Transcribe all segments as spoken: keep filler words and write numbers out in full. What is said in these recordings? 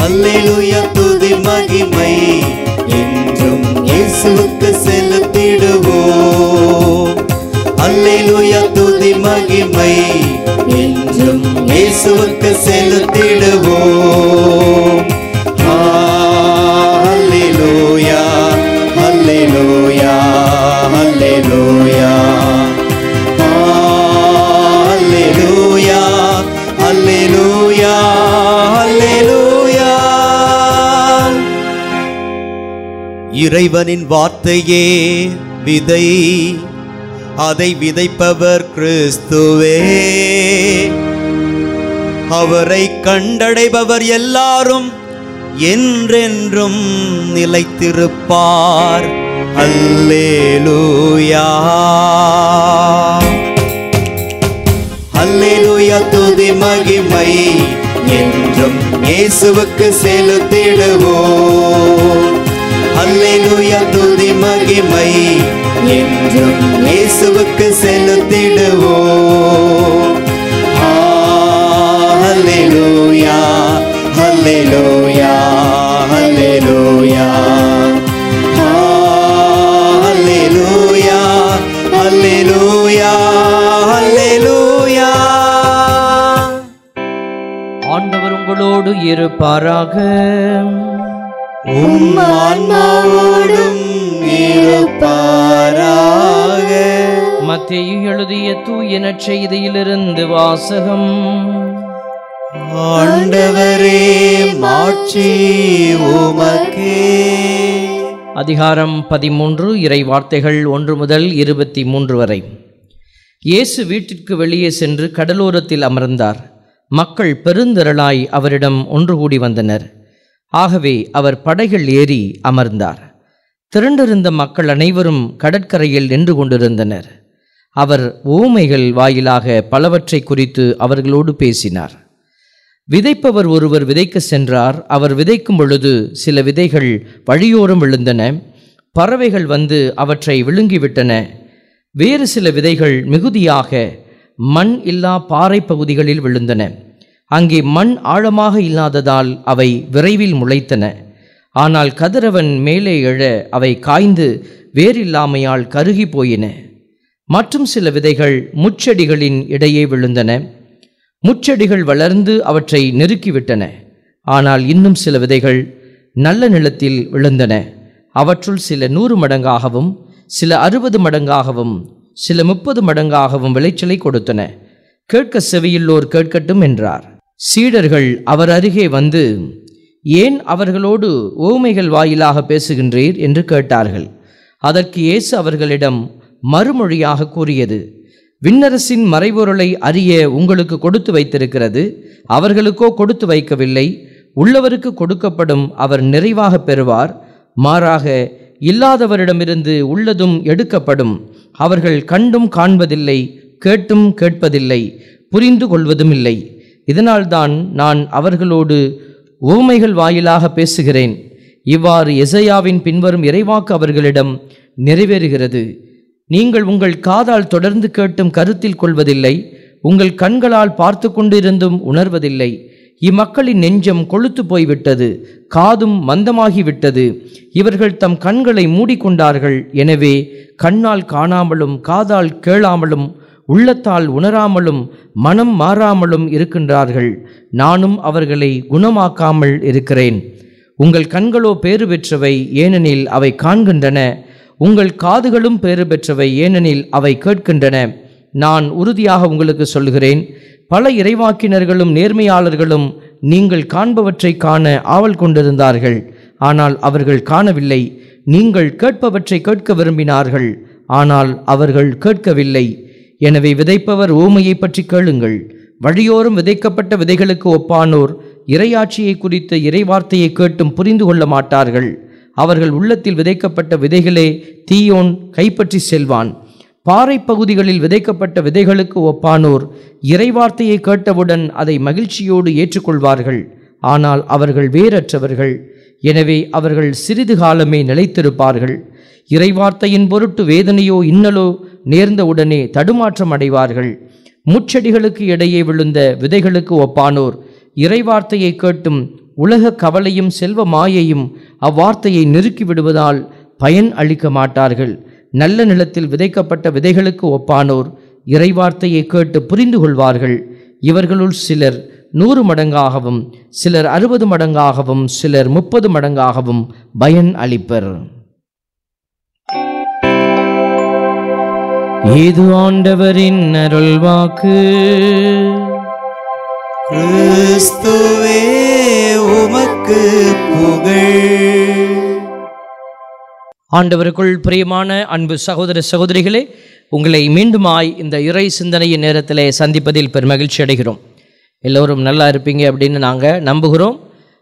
அல்லேலூயா துதி மகிமை என்றும் இயேசுவுக்கு செலுத்திடுவோம். அல்லேலூயா துதி மகிமை என்றும் இயேசுவுக்கு செலுத்திடுவோம். அல்லேலூயா அல்லேலூயா அல்லேலூயா அல்லேலூயா அல்லேலூயா அல்லேலூயா. இறைவனின் வார்த்தையே விதை, அதை விதைப்பவர் கிறிஸ்துவே. அவரை கண்டடைபவர் எல்லாரும் என்றென்றும் நிலைத்திருப்பார். அல்லேலூயா அல்லேலூயா துதி மகிமை என்றும் இயேசுவுக்கு செலுத்திடுவோம். அல்லேலூயா துதி மகிமை என்றும் இயேசுவுக்கு செலுத்திடுவோம். அல்லேலூயா அல்லேலூயா அல்லேலூயா அல்லேலூயா அல்லேலூயா அல்லேலூயா. ஆண்டவர் உங்களோடு இருப்பாராக. உம் ஆன்மாவோடும் இருப்பாராக. மத்தேயு எழுதிய தூய நற்செய்தியிலிருந்து வாசகம். ஆண்டவரே மாட்சி உமக்கே. அதிகாரம் பதிமூன்று, இறை வார்த்தைகள் ஒன்று முதல் இருபத்தி மூன்று வரை. இயேசு வீட்டிற்கு வெளியே சென்று கடலோரத்தில் அமர்ந்தார். மக்கள் பெருந்திரளாய் அவரிடம் ஒன்று கூடி வந்தனர். ஆகவே அவர் படகில் ஏறி அமர்ந்தார். திரண்டிருந்த மக்கள் அனைவரும் கடற்கரையில் நின்று கொண்டிருந்தனர். அவர் உவமைகள் வாயிலாக பலவற்றை குறித்து அவர்களோடு பேசினார். விதைப்பவர் ஒருவர் விதைக்க சென்றார். அவர் விதைக்கும் பொழுது சில விதைகள் வழியோரம் விழுந்தன. பறவைகள் வந்து அவற்றை விழுங்கிவிட்டன. வேறு சில விதைகள் மிகுதியாக மண் இல்லா பாறை பகுதிகளில் விழுந்தன. அங்கே மண் ஆழமாக இல்லாததால் அவை விரைவில் முளைத்தன. ஆனால் கதிரவன் மேலே எழ அவை காய்ந்து வேறில்லாமையால் கருகி போயின. மற்றும் சில விதைகள் முட்செடிகளின் இடையே விழுந்தன. முட்செடிகள் வளர்ந்து அவற்றை நெருக்கிவிட்டன. ஆனால் இன்னும் சில விதைகள் நல்ல நிலத்தில் விழுந்தன. அவற்றுள் சில நூறு மடங்காகவும் சில அறுபது மடங்காகவும் சில முப்பது மடங்காகவும் விளைச்சலை கொடுத்தன. கேட்க செவியுள்ளோர் கேட்கட்டும் என்றார். சீடர்கள் அவர் அருகே வந்து, ஏன் அவர்களோடு உவமைகள் வாயிலாக பேசுகின்றீர் என்று கேட்டார்கள். அதற்கு இயேசு அவர்களிடம் மறுமொழியாக கூறியது, விண்ணரசின் மறைபொருளை அறிய உங்களுக்கு கொடுத்து வைத்திருக்கிறது, அவர்களுக்கோ கொடுத்து வைக்கவில்லை. உள்ளவருக்கு கொடுக்கப்படும், அவர் நிறைவாக பெறுவார். மாறாக இல்லாதவரிடமிருந்து உள்ளதும் எடுக்கப்படும். அவர்கள் கண்டும் காண்பதில்லை, கேட்டும் கேட்பதில்லை, புரிந்து கொள்வதும் இல்லை. இதனால்தான் நான் அவர்களோடு உவமைகள் வாயிலாக பேசுகிறேன். இவ்வாறு எசையாவின் பின்வரும் இறைவாக்கு அவர்களிடம் நிறைவேறுகிறது. நீங்கள் உங்கள் காதால் தொடர்ந்து கேட்டும் கருத்தில் கொள்வதில்லை, உங்கள் கண்களால் பார்த்து கொண்டிருந்தும் உணர்வதில்லை. இம்மக்களின் நெஞ்சம் கொழுத்து போய்விட்டது, காதும் மந்தமாகிவிட்டது. இவர்கள் தம் கண்களை மூடிக்கொண்டார்கள். எனவே கண்ணால் காணாமலும் காதால் கேளாமலும் உள்ளத்தால் உணராமலும் மனம் மாறாமலும் இருக்கின்றார்கள். நானும் அவர்களை குணமாக்காமல் இருக்கிறேன். உங்கள் கண்களோ பேறு பெற்றவை, ஏனெனில் அவை காண்கின்றன. உங்கள் காதுகளும் பேறு பெற்றவை, ஏனெனில் அவை கேட்கின்றன. நான் உறுதியாக உங்களுக்கு சொல்கிறேன், பல இறைவாக்கினர்களும் நேர்மையாளர்களும் நீங்கள் காண்பவற்றை காண ஆவல் கொண்டிருந்தார்கள், ஆனால் அவர்கள் காணவில்லை. நீங்கள் கேட்பவற்றை கேட்க விரும்பினார்கள், ஆனால் அவர்கள் கேட்கவில்லை. எனவே விதைப்பவர் ஊமையை பற்றி கேளுங்கள். வழியோரம் விதைக்கப்பட்ட விதைகளுக்கு ஒப்பானோர் இறையாட்சியை குறித்த இறைவார்த்தையை கேட்டும் புரிந்து கொள்ள மாட்டார்கள். அவர்கள் உள்ளத்தில் விதைக்கப்பட்ட விதைகளே தீயோன் கைப்பற்றி செல்வான். பாறை பகுதிகளில் விதைக்கப்பட்ட விதைகளுக்கு ஒப்பானோர் இறைவார்த்தையை கேட்டவுடன் அதை மகிழ்ச்சியோடு ஏற்றுக்கொள்வார்கள். ஆனால் அவர்கள் வேறற்றவர்கள். எனவே அவர்கள் சிறிது காலமே நிலைத்திருப்பார்கள். இறைவார்த்தையின் பொருட்டு வேதனையோ இன்னலோ நேர்ந்தவுடனே தடுமாற்றம் அடைவார்கள். முட்செடிகளுக்கு இடையே விழுந்த விதைகளுக்கு ஒப்பானோர் இறைவார்த்தையை கேட்டும் உலக கவலையும் செல்வ மாயையும் அவ்வார்த்தையை நெருக்கி விடுவதால் பயன் அளிக்க மாட்டார்கள். நல்ல நிலத்தில் விதைக்கப்பட்ட விதைகளுக்கு ஒப்பானோர் இறைவார்த்தையை கேட்டு புரிந்து கொள்வார்கள். இவர்களுள் சிலர் நூறு மடங்காகவும் சிலர் அறுபது மடங்காகவும் சிலர் முப்பது மடங்காகவும் பயன் அளிப்பர். இது ஆண்டவரின் அருள்வாக்கு. கிறிஸ்துவே உமக்கு புகழ். ஆண்டவருக்குள் பிரியமான அன்பு சகோதர சகோதரிகளே, உங்களை மீண்டுமாய் இந்த இறை சிந்தனையின் நேரத்திலே சந்திப்பதில் பெருமகிழ்ச்சி அடைகிறோம். எல்லோரும் நல்லா இருப்பீங்க அப்படின்னு நாங்கள் நம்புகிறோம்.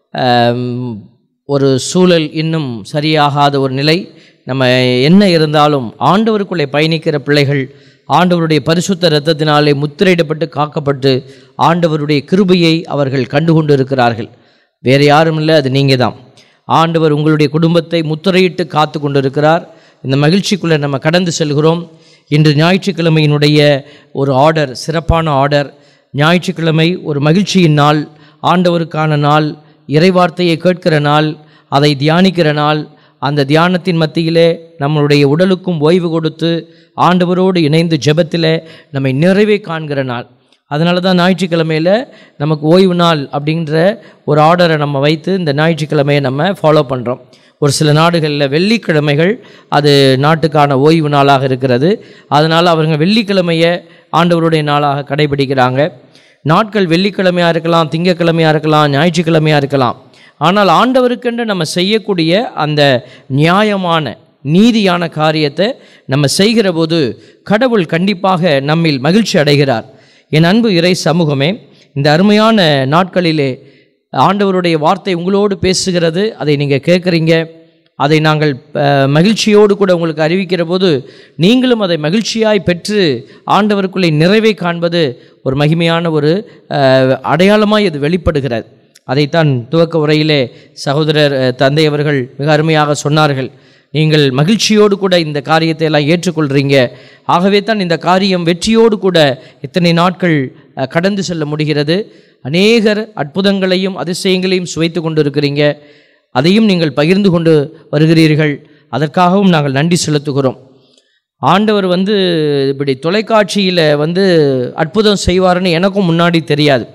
ஒரு சூழல் இன்னும் சரியாகாத ஒரு நிலை, நம்ம என்ன இருந்தாலும் ஆண்டவருக்குள்ளே பயணிக்கிற பிள்ளைகள் ஆண்டவருடைய பரிசுத்த இரத்தத்தினாலே முத்திரையிடப்பட்டு காக்கப்பட்டு ஆண்டவருடைய கிருபையை அவர்கள் கண்டுகொண்டு இருக்கிறார்கள். வேறு யாரும் இல்லை, அது நீங்கள் தான். ஆண்டவர் உங்களுடைய குடும்பத்தை முத்திரையிட்டு காத்து கொண்டு இருக்கிறார். இந்த மகிழ்ச்சிக்குள்ளே நம்ம கடந்து செல்கிறோம். இன்று ஞாயிற்றுக்கிழமையினுடைய ஒரு ஆர்டர், சிறப்பான ஆர்டர். ஞாயிற்றுக்கிழமை ஒரு மகிழ்ச்சியின் நாள், ஆண்டவருக்கான நாள், இறைவார்த்தையை கேட்கிற நாள், அதை தியானிக்கிற நாள். அந்த தியானத்தின் மத்தியிலே நம்மளுடைய உடலுக்கும் ஓய்வு கொடுத்து ஆண்டவரோடு இணைந்து ஜெபத்தில் நம்மை நிறைவே காண்கிற நாள். அதனால தான் ஞாயிற்றுக்கிழமையில் நமக்கு ஓய்வு நாள் அப்படின்ற ஒரு ஆர்டரை நம்ம வைத்து இந்த ஞாயிற்றுக்கிழமையை நம்ம ஃபாலோ பண்ணுறோம். ஒரு சில நாடுகளில் வெள்ளிக்கிழமைகள் அது நாட்டுக்கான ஓய்வு நாளாக இருக்கிறது. அதனால் அவங்க வெள்ளிக்கிழமையை ஆண்டவருடைய நாளாக கடைபிடிக்கிறாங்க. நாட்கள் வெள்ளிக்கிழமையாக இருக்கலாம், திங்கக்கிழமையாக இருக்கலாம், ஞாயிற்றுக்கிழமையாக இருக்கலாம். ஆனால் ஆண்டவருக்கென்று நம்ம செய்யக்கூடிய அந்த நியாயமான நீதியான காரியத்தை நம்ம செய்கிற போது கடவுள் கண்டிப்பாக நம்மில் மகிழ்ச்சி அடைகிறார். என் அன்பு இறை சமூகமே, இந்த அருமையான நாட்களிலே ஆண்டவருடைய வார்த்தை உங்களோடு பேசுகிறது. அதை நீங்கள் கேட்குறீங்க. அதை நாங்கள் மகிழ்ச்சியோடு கூட உங்களுக்கு அறிவிக்கிற போது நீங்களும் அதை மகிழ்ச்சியாய் பெற்று ஆண்டவருக்குள்ளே நிறைவை காண்பது ஒரு மகிமையான ஒரு அடையாளமாய் இது வெளிப்படுகிறது. அதைத்தான் துவக்க உரையிலே சகோதரர் தந்தை அவர்கள் மிக அருமையாக சொன்னார்கள். நீங்கள் மகிழ்ச்சியோடு கூட இந்த காரியத்தை எல்லாம் ஏற்றுக்கொள்கிறீங்க. ஆகவே தான் இந்த காரியம் வெற்றியோடு கூட இத்தனை நாட்கள் கடந்து செல்ல முடிகிறது. அநேகர் அற்புதங்களையும் அதிசயங்களையும் சுவைத்து கொண்டு இருக்கிறீங்க. அதையும் நீங்கள் பகிர்ந்து கொண்டு வருகிறீர்கள். அதற்காகவும் நாங்கள் நன்றி செலுத்துகிறோம். ஆண்டவர் வந்து இப்படி தொலைக்காட்சியில் வந்து அற்புதம் செய்வார்னு எனக்கும் முன்னாடி தெரியாது.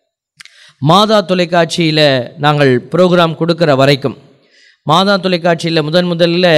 மாதா தொலைக்காட்சியில் நாங்கள் ப்ரோக்ராம் கொடுக்குற வரைக்கும், மாதா தொலைக்காட்சியில் முதன் முதல்ல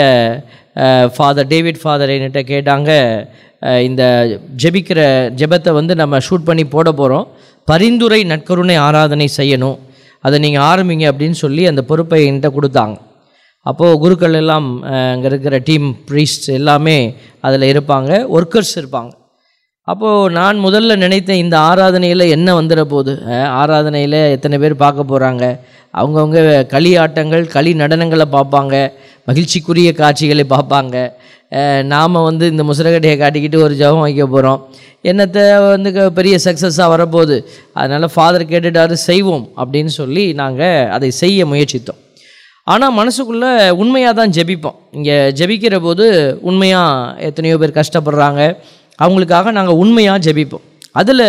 ஃபாதர் டேவிட் ஃபாதர் என்கிட்ட கேட்டாங்க, இந்த ஜெபிக்கிற ஜெபத்தை வந்து நம்ம ஷூட் பண்ணி போட போகிறோம், பரிந்துரை நற்கருணை ஆராதனை செய்யணும், அதை நீங்கள் ஆரம்பிங்க அப்படின்னு சொல்லி அந்த பொறுப்பை என்கிட்ட கொடுத்தாங்க. அப்போது குருக்கள் எல்லாம் அங்கே இருக்கிற டீம் ப்ரீஸ்ட் எல்லாமே அதில் இருப்பாங்க, ஒர்க்கர்ஸ் இருப்பாங்க. அப்போது நான் முதல்ல நினைத்தேன், இந்த ஆராதனையில் என்ன வந்துட போகுது, ஆராதனையில் எத்தனை பேர் பார்க்க போகிறாங்க, அவங்கவுங்க களி ஆட்டங்கள் களி நடனங்களை பார்ப்பாங்க, மகிழ்ச்சிக்குரிய காட்சிகளை பார்ப்பாங்க. நாம் வந்து இந்த முசரக்கட்டையை காட்டிக்கிட்டு ஒரு ஜெபம் வைக்க போகிறோம், என்னத்தை வந்து பெரிய சக்ஸஸாக வரப்போகுது, அதனால் ஃபாதர் கேட்டுட்டாரு செய்வோம் அப்படின்னு சொல்லி நாங்கள் அதை செய்ய முயற்சித்தோம். ஆனால் மனசுக்குள்ளே உண்மையாக தான் ஜெபிப்போம். இங்கே ஜெபிக்கிற போது உண்மையாக எத்தனையோ பேர் கஷ்டப்படுறாங்க, அவங்களுக்காக நாங்கள் உண்மையாக ஜெபிப்போம். அதில்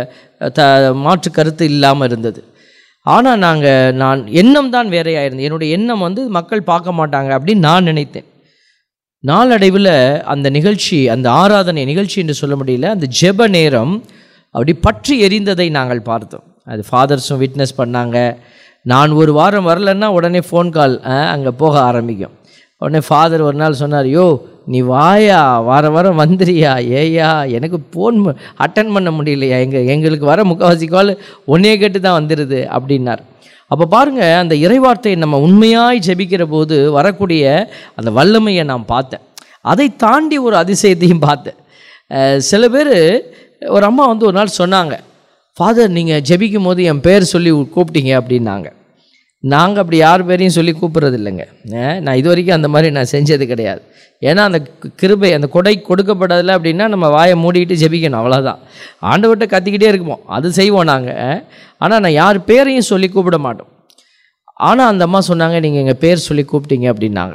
த மாற்று கருத்து இல்லாமல் இருந்தது. ஆனால் நாங்கள் நான் எண்ணம் தான் வேறையாக இருந்தது. என்னுடைய எண்ணம் வந்து மக்கள் பார்க்க மாட்டாங்க அப்படின்னு நான் நினைத்தேன். நாளடைவில் அந்த நிகழ்ச்சி, அந்த ஆராதனை நிகழ்ச்சி என்று சொல்ல முடியல, அந்த ஜெப நேரம் அப்படி பற்றி எரிந்ததை நாங்கள் பார்த்தோம். அது ஃபாதர்ஸும் விட்னஸ் பண்ணாங்க. நான் ஒரு வாரம் வரலன்னா உடனே ஃபோன் கால் அங்கே போக ஆரம்பிக்கும். உடனே ஃபாதர் ஒரு நாள் சொன்னார், யோ நீ வாயா, வார வாரம் வந்துறியா, ஏயா எனக்கு ஃபோன் அட்டன் பண்ண முடியலையா, எங்கள் எங்களுக்கு வர முக்கால்வாசி கால் ஒன்னே கேட்டு தான் வந்துடுது அப்படின்னார். அப்போ பாருங்கள், அந்த இறைவார்த்தையை நம்ம உண்மையாய் ஜெபிக்கிற போது வரக்கூடிய அந்த வல்லமையை நான் பார்த்தேன். அதை தாண்டி ஒரு அதிசயத்தையும் பார்த்தேன். சில பேர், ஒரு அம்மா வந்து ஒரு நாள் சொன்னாங்க, ஃபாதர் நீங்கள் ஜெபிக்கும் போது என் பேர் சொல்லி கூப்பிட்டீங்க அப்படின்னாங்க. நாங்கள் அப்படி யார் பேரையும் சொல்லி கூப்பிட்றது இல்லைங்க. நான் இது வரைக்கும் அந்த மாதிரி நான் செஞ்சது கிடையாது. ஏன்னா அந்த கிருபை, அந்த கொடை கொடுக்கப்படாதில்ல அப்படின்னா நம்ம வாயை மூடிக்கிட்டு ஜெபிக்கணும், அவ்வளோதான். ஆண்டவர்கிட்ட கத்திக்கிட்டே இருக்குவோம், அது செய்வோம் நாங்கள். ஆனால் நான் யார் பேரையும் சொல்லி கூப்பிட மாட்டோம். ஆனால் அந்த அம்மா சொன்னாங்க, நீங்கள் எங்கள் பேர் சொல்லி கூப்பிட்டீங்க அப்படின்னாங்க.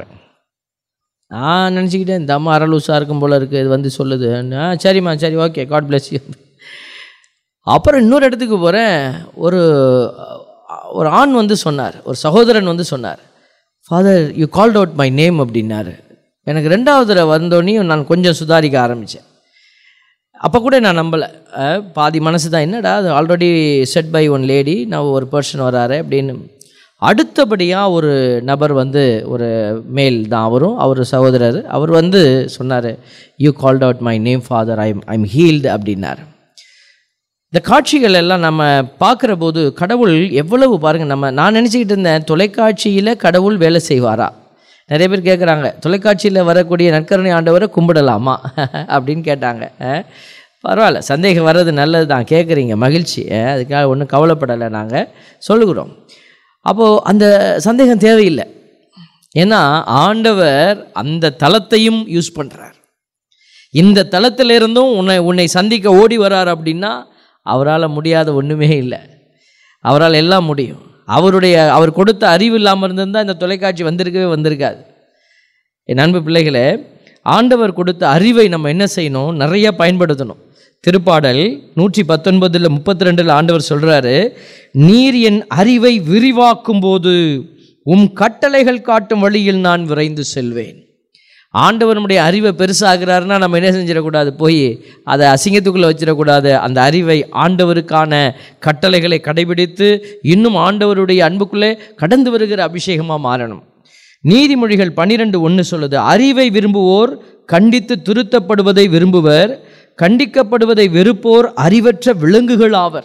நான் நினச்சிக்கிட்டேன், இந்த அம்மா அரலூசாக இருக்கும் போல் இருக்குது, இது வந்து சொல்லுது. ஆ சரிம்மா, சரி, ஓகே, காட் பிளஸ் யூ. அப்புறம் இன்னொரு இடத்துக்கு போகிறேன். ஒரு ஒரு ஆண் வந்து சொன்னார், ஒரு சகோதரன் வந்து சொன்னார், father you called out my name அப்படின்னாரு. எனக்கு ரெண்டாவது தடவை வந்தோடனையும் நான் கொஞ்சம் சுதாரிக்க ஆரம்பித்தேன். அப்போ கூட நான் நம்பலை, பாதி மனசு தான், என்னடா அது already set by one lady, நான் ஒரு பர்சன் வராரு அப்படின்னு. அடுத்தபடியாக ஒரு நபர் வந்து, ஒரு மேல் தான் அவரும், அவர் சகோதரர், அவர் வந்து சொன்னார், you called out my name father, I'm I'm healed அப்படின்னார். இந்த காட்சிகள் எல்லாம் நம்ம பார்க்குற போது கடவுள் எவ்வளவு பாருங்கள். நம்ம நான் நினச்சிக்கிட்டு இருந்தேன், தொலைக்காட்சியில் கடவுள் வேலை செய்வாரா? நிறைய பேர் கேட்குறாங்க, தொலைக்காட்சியில் வரக்கூடிய நற்கருணை ஆண்டவரை கும்பிடலாமா அப்படின்னு கேட்டாங்க. பரவாயில்ல, சந்தேகம் வர்றது நல்லது தான், கேட்குறீங்க, மகிழ்ச்சி, அதுக்காக ஒன்றும் கவலைப்படலை, நாங்கள் சொல்லுகிறோம். அப்போது அந்த சந்தேகம் தேவையில்லை. ஏன்னா ஆண்டவர் அந்த தளத்தையும் யூஸ் பண்ணுறார். இந்த தளத்திலிருந்தும் உன்னை உன்னை சந்திக்க ஓடி வரார் அப்படின்னா அவரால் முடியாத ஒன்றுமே இல்லை. அவரால் எல்லாம் முடியும். அவருடைய அவர் கொடுத்த அறிவு இல்லாமல் இருந்திருந்தால் இந்த தொலைக்காட்சி வந்திருக்கவே வந்திருக்காது. என் அன்பு பிள்ளைகளே, ஆண்டவர் கொடுத்த அறிவை நம்ம என்ன செய்யணும்? நிறைய பயன்படுத்தணும். திருப்பாடல் நூற்றி பத்தொன்பதில் முப்பத்தி ரெண்டில் ஆண்டவர் சொல்கிறாரு, நீர் என் அறிவை விரிவாக்கும் போது உம் கட்டளைகள் காட்டும் வழியில் நான் விரைந்து செல்வேன். ஆண்டவர் நம்முடைய அறிவை பெருசாகிறாருன்னா நம்ம என்ன செஞ்சிடக்கூடாது? போய் அதை அசிங்கத்துக்குள்ளே வச்சிடக்கூடாது. அந்த அறிவை ஆண்டவருக்கான கட்டளைகளை கடைபிடித்து இன்னும் ஆண்டவருடைய அன்புக்குள்ளே கடந்து வருகிற அபிஷேகமாக மாறணும். நீதிமொழிகள் பன்னிரெண்டு ஒன்று சொல்லுது, அறிவை விரும்புவோர் கண்டித்து திருத்தப்படுவதை விரும்புவர், கண்டிக்கப்படுவதை வெறுப்போர் அறிவற்ற விலங்குகள் ஆவர்.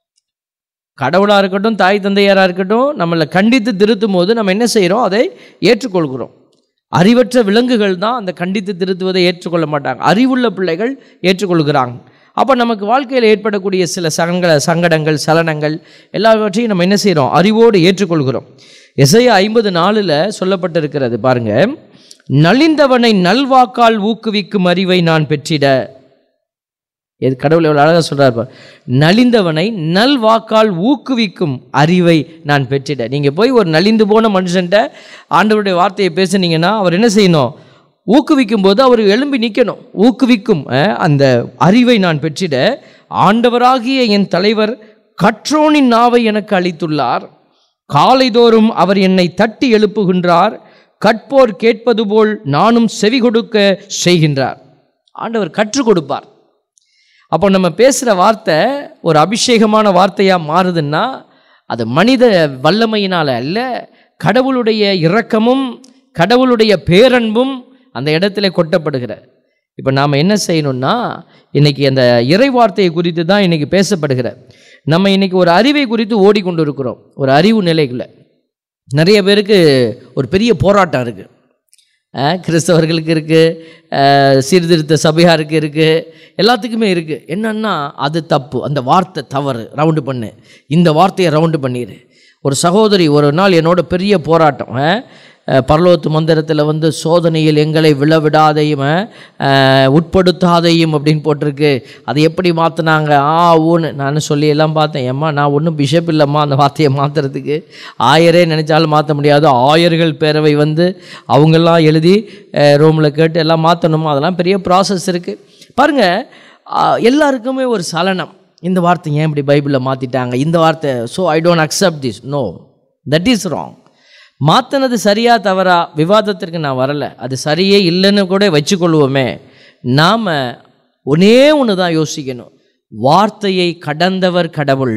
கடவுளாக இருக்கட்டும், தாய் தந்தையாராக இருக்கட்டும், நம்மளை கண்டித்து திருத்தும் போது நம்ம என்ன செய்கிறோம்? அதை ஏற்றுக்கொள்கிறோம். அறிவற்ற விலங்குகள் தான் அந்த கண்டித்து திருத்துவதை ஏற்றுக்கொள்ள மாட்டாங்க. அறிவுள்ள பிள்ளைகள் ஏற்றுக்கொள்கிறாங்க. அப்போ நமக்கு வாழ்க்கையில் ஏற்படக்கூடிய சில சங்கட சங்கடங்கள் சலனங்கள் எல்லாவற்றையும் நம்ம என்ன செய்கிறோம்? அறிவோடு ஏற்றுக்கொள்கிறோம். எசையா ஐம்பது நாலில் சொல்லப்பட்டிருக்கிறது பாருங்க, நலிந்தவனை நல்வாக்கால் ஊக்குவிக்கும் அறிவை நான் பெற்றிட. இது கடவுள் எவ்வளோ அழகாக சொல்கிறார், நலிந்தவனை நல்வாக்கால் ஊக்குவிக்கும் அறிவை நான் பெற்றிட. நீங்கள் போய் ஒரு நலிந்து போன மனுஷன்ட்ட ஆண்டவருடைய வார்த்தையை பேசுனீங்கன்னா அவர் என்ன செய்யணும்? ஊக்குவிக்கும் போது அவர் எழும்பி நிற்கணும். ஊக்குவிக்கும் அந்த அறிவை நான் பெற்றிட ஆண்டவராகிய என் தலைவர் கற்றோனின் நாவை எனக்கு அளித்துள்ளார். காலைதோறும் அவர் என்னை தட்டி எழுப்புகின்றார். கற்போர் கேட்பது போல் நானும் செவி கொடுக்க செய்கின்றார். ஆண்டவர் கற்றுக் கொடுப்பார். அப்போ நம்ம பேசுகிற வார்த்தை ஒரு அபிஷேகமான வார்த்தையாக மாறுதுன்னா அது மனித வல்லமையினால் அல்ல, கடவுளுடைய இரக்கமும் கடவுளுடைய பேரன்பும் அந்த இடத்துல கொட்டப்படுகிற. இப்போ நாம் என்ன செய்யணும்னா, இன்றைக்கி அந்த இறை வார்த்தையை குறித்து தான் இன்றைக்கி பேசப்படுகிற. நம்ம இன்றைக்கி ஒரு அறிவை குறித்து ஓடிக்கொண்டு இருக்கிறோம். ஒரு அறிவு நிலைக்குள்ள நிறைய பேருக்கு ஒரு பெரிய போராட்டம் இருக்குது. கிறிஸ்தவர்களுக்கு இருக்குது, சீர்திருத்த சபையாருக்கு இருக்குது, எல்லாத்துக்குமே இருக்குது. என்னன்னா அது தப்பு, அந்த வார்த்தை தவறு, ரவுண்டு பண்ணு, இந்த வார்த்தையை ரவுண்டு பண்ணிடு. ஒரு சகோதரி ஒரு நாள் என்னோட பெரிய போராட்டம், பரலோகத்து மந்திரத்தில் வந்து சோதனையில் எங்களை விழவிடாதையும் உட்படுத்தாதையும் அப்படின்னு போட்டிருக்கு. அதை எப்படி மாற்றினாங்க? ஆ ஊன்னு நான் சொல்லி எல்லாம் பார்த்தேன். ஏம்மா நான் ஒன்றும் பிஷப் இல்லைம்மா அந்த வார்த்தையை மாற்றுறதுக்கு, ஆயரே நினச்சாலும் மாற்ற முடியாது. ஆயர்கள் பேரவை வந்து அவங்கெல்லாம் எழுதி ரூமில் கேட்டு எல்லாம் மாற்றணுமா, அதெல்லாம் பெரிய ப்ராசஸ் இருக்குது பாருங்கள். எல்லாருக்குமே ஒரு சலனம், இந்த வார்த்தை ஏன் இப்படி பைபிளில் மாற்றிட்டாங்க, இந்த வார்த்தை, so I don't accept this, no that is wrong. மாற்றினது சரியா தவறா விவாதத்திற்கு நான் வரலை, அது சரியே இல்லைன்னு கூட வச்சுக்கொள்வோமே. நாம் ஒன்றே ஒன்று தான் யோசிக்கணும், வார்த்தையை கடந்தவர் கடவுள்.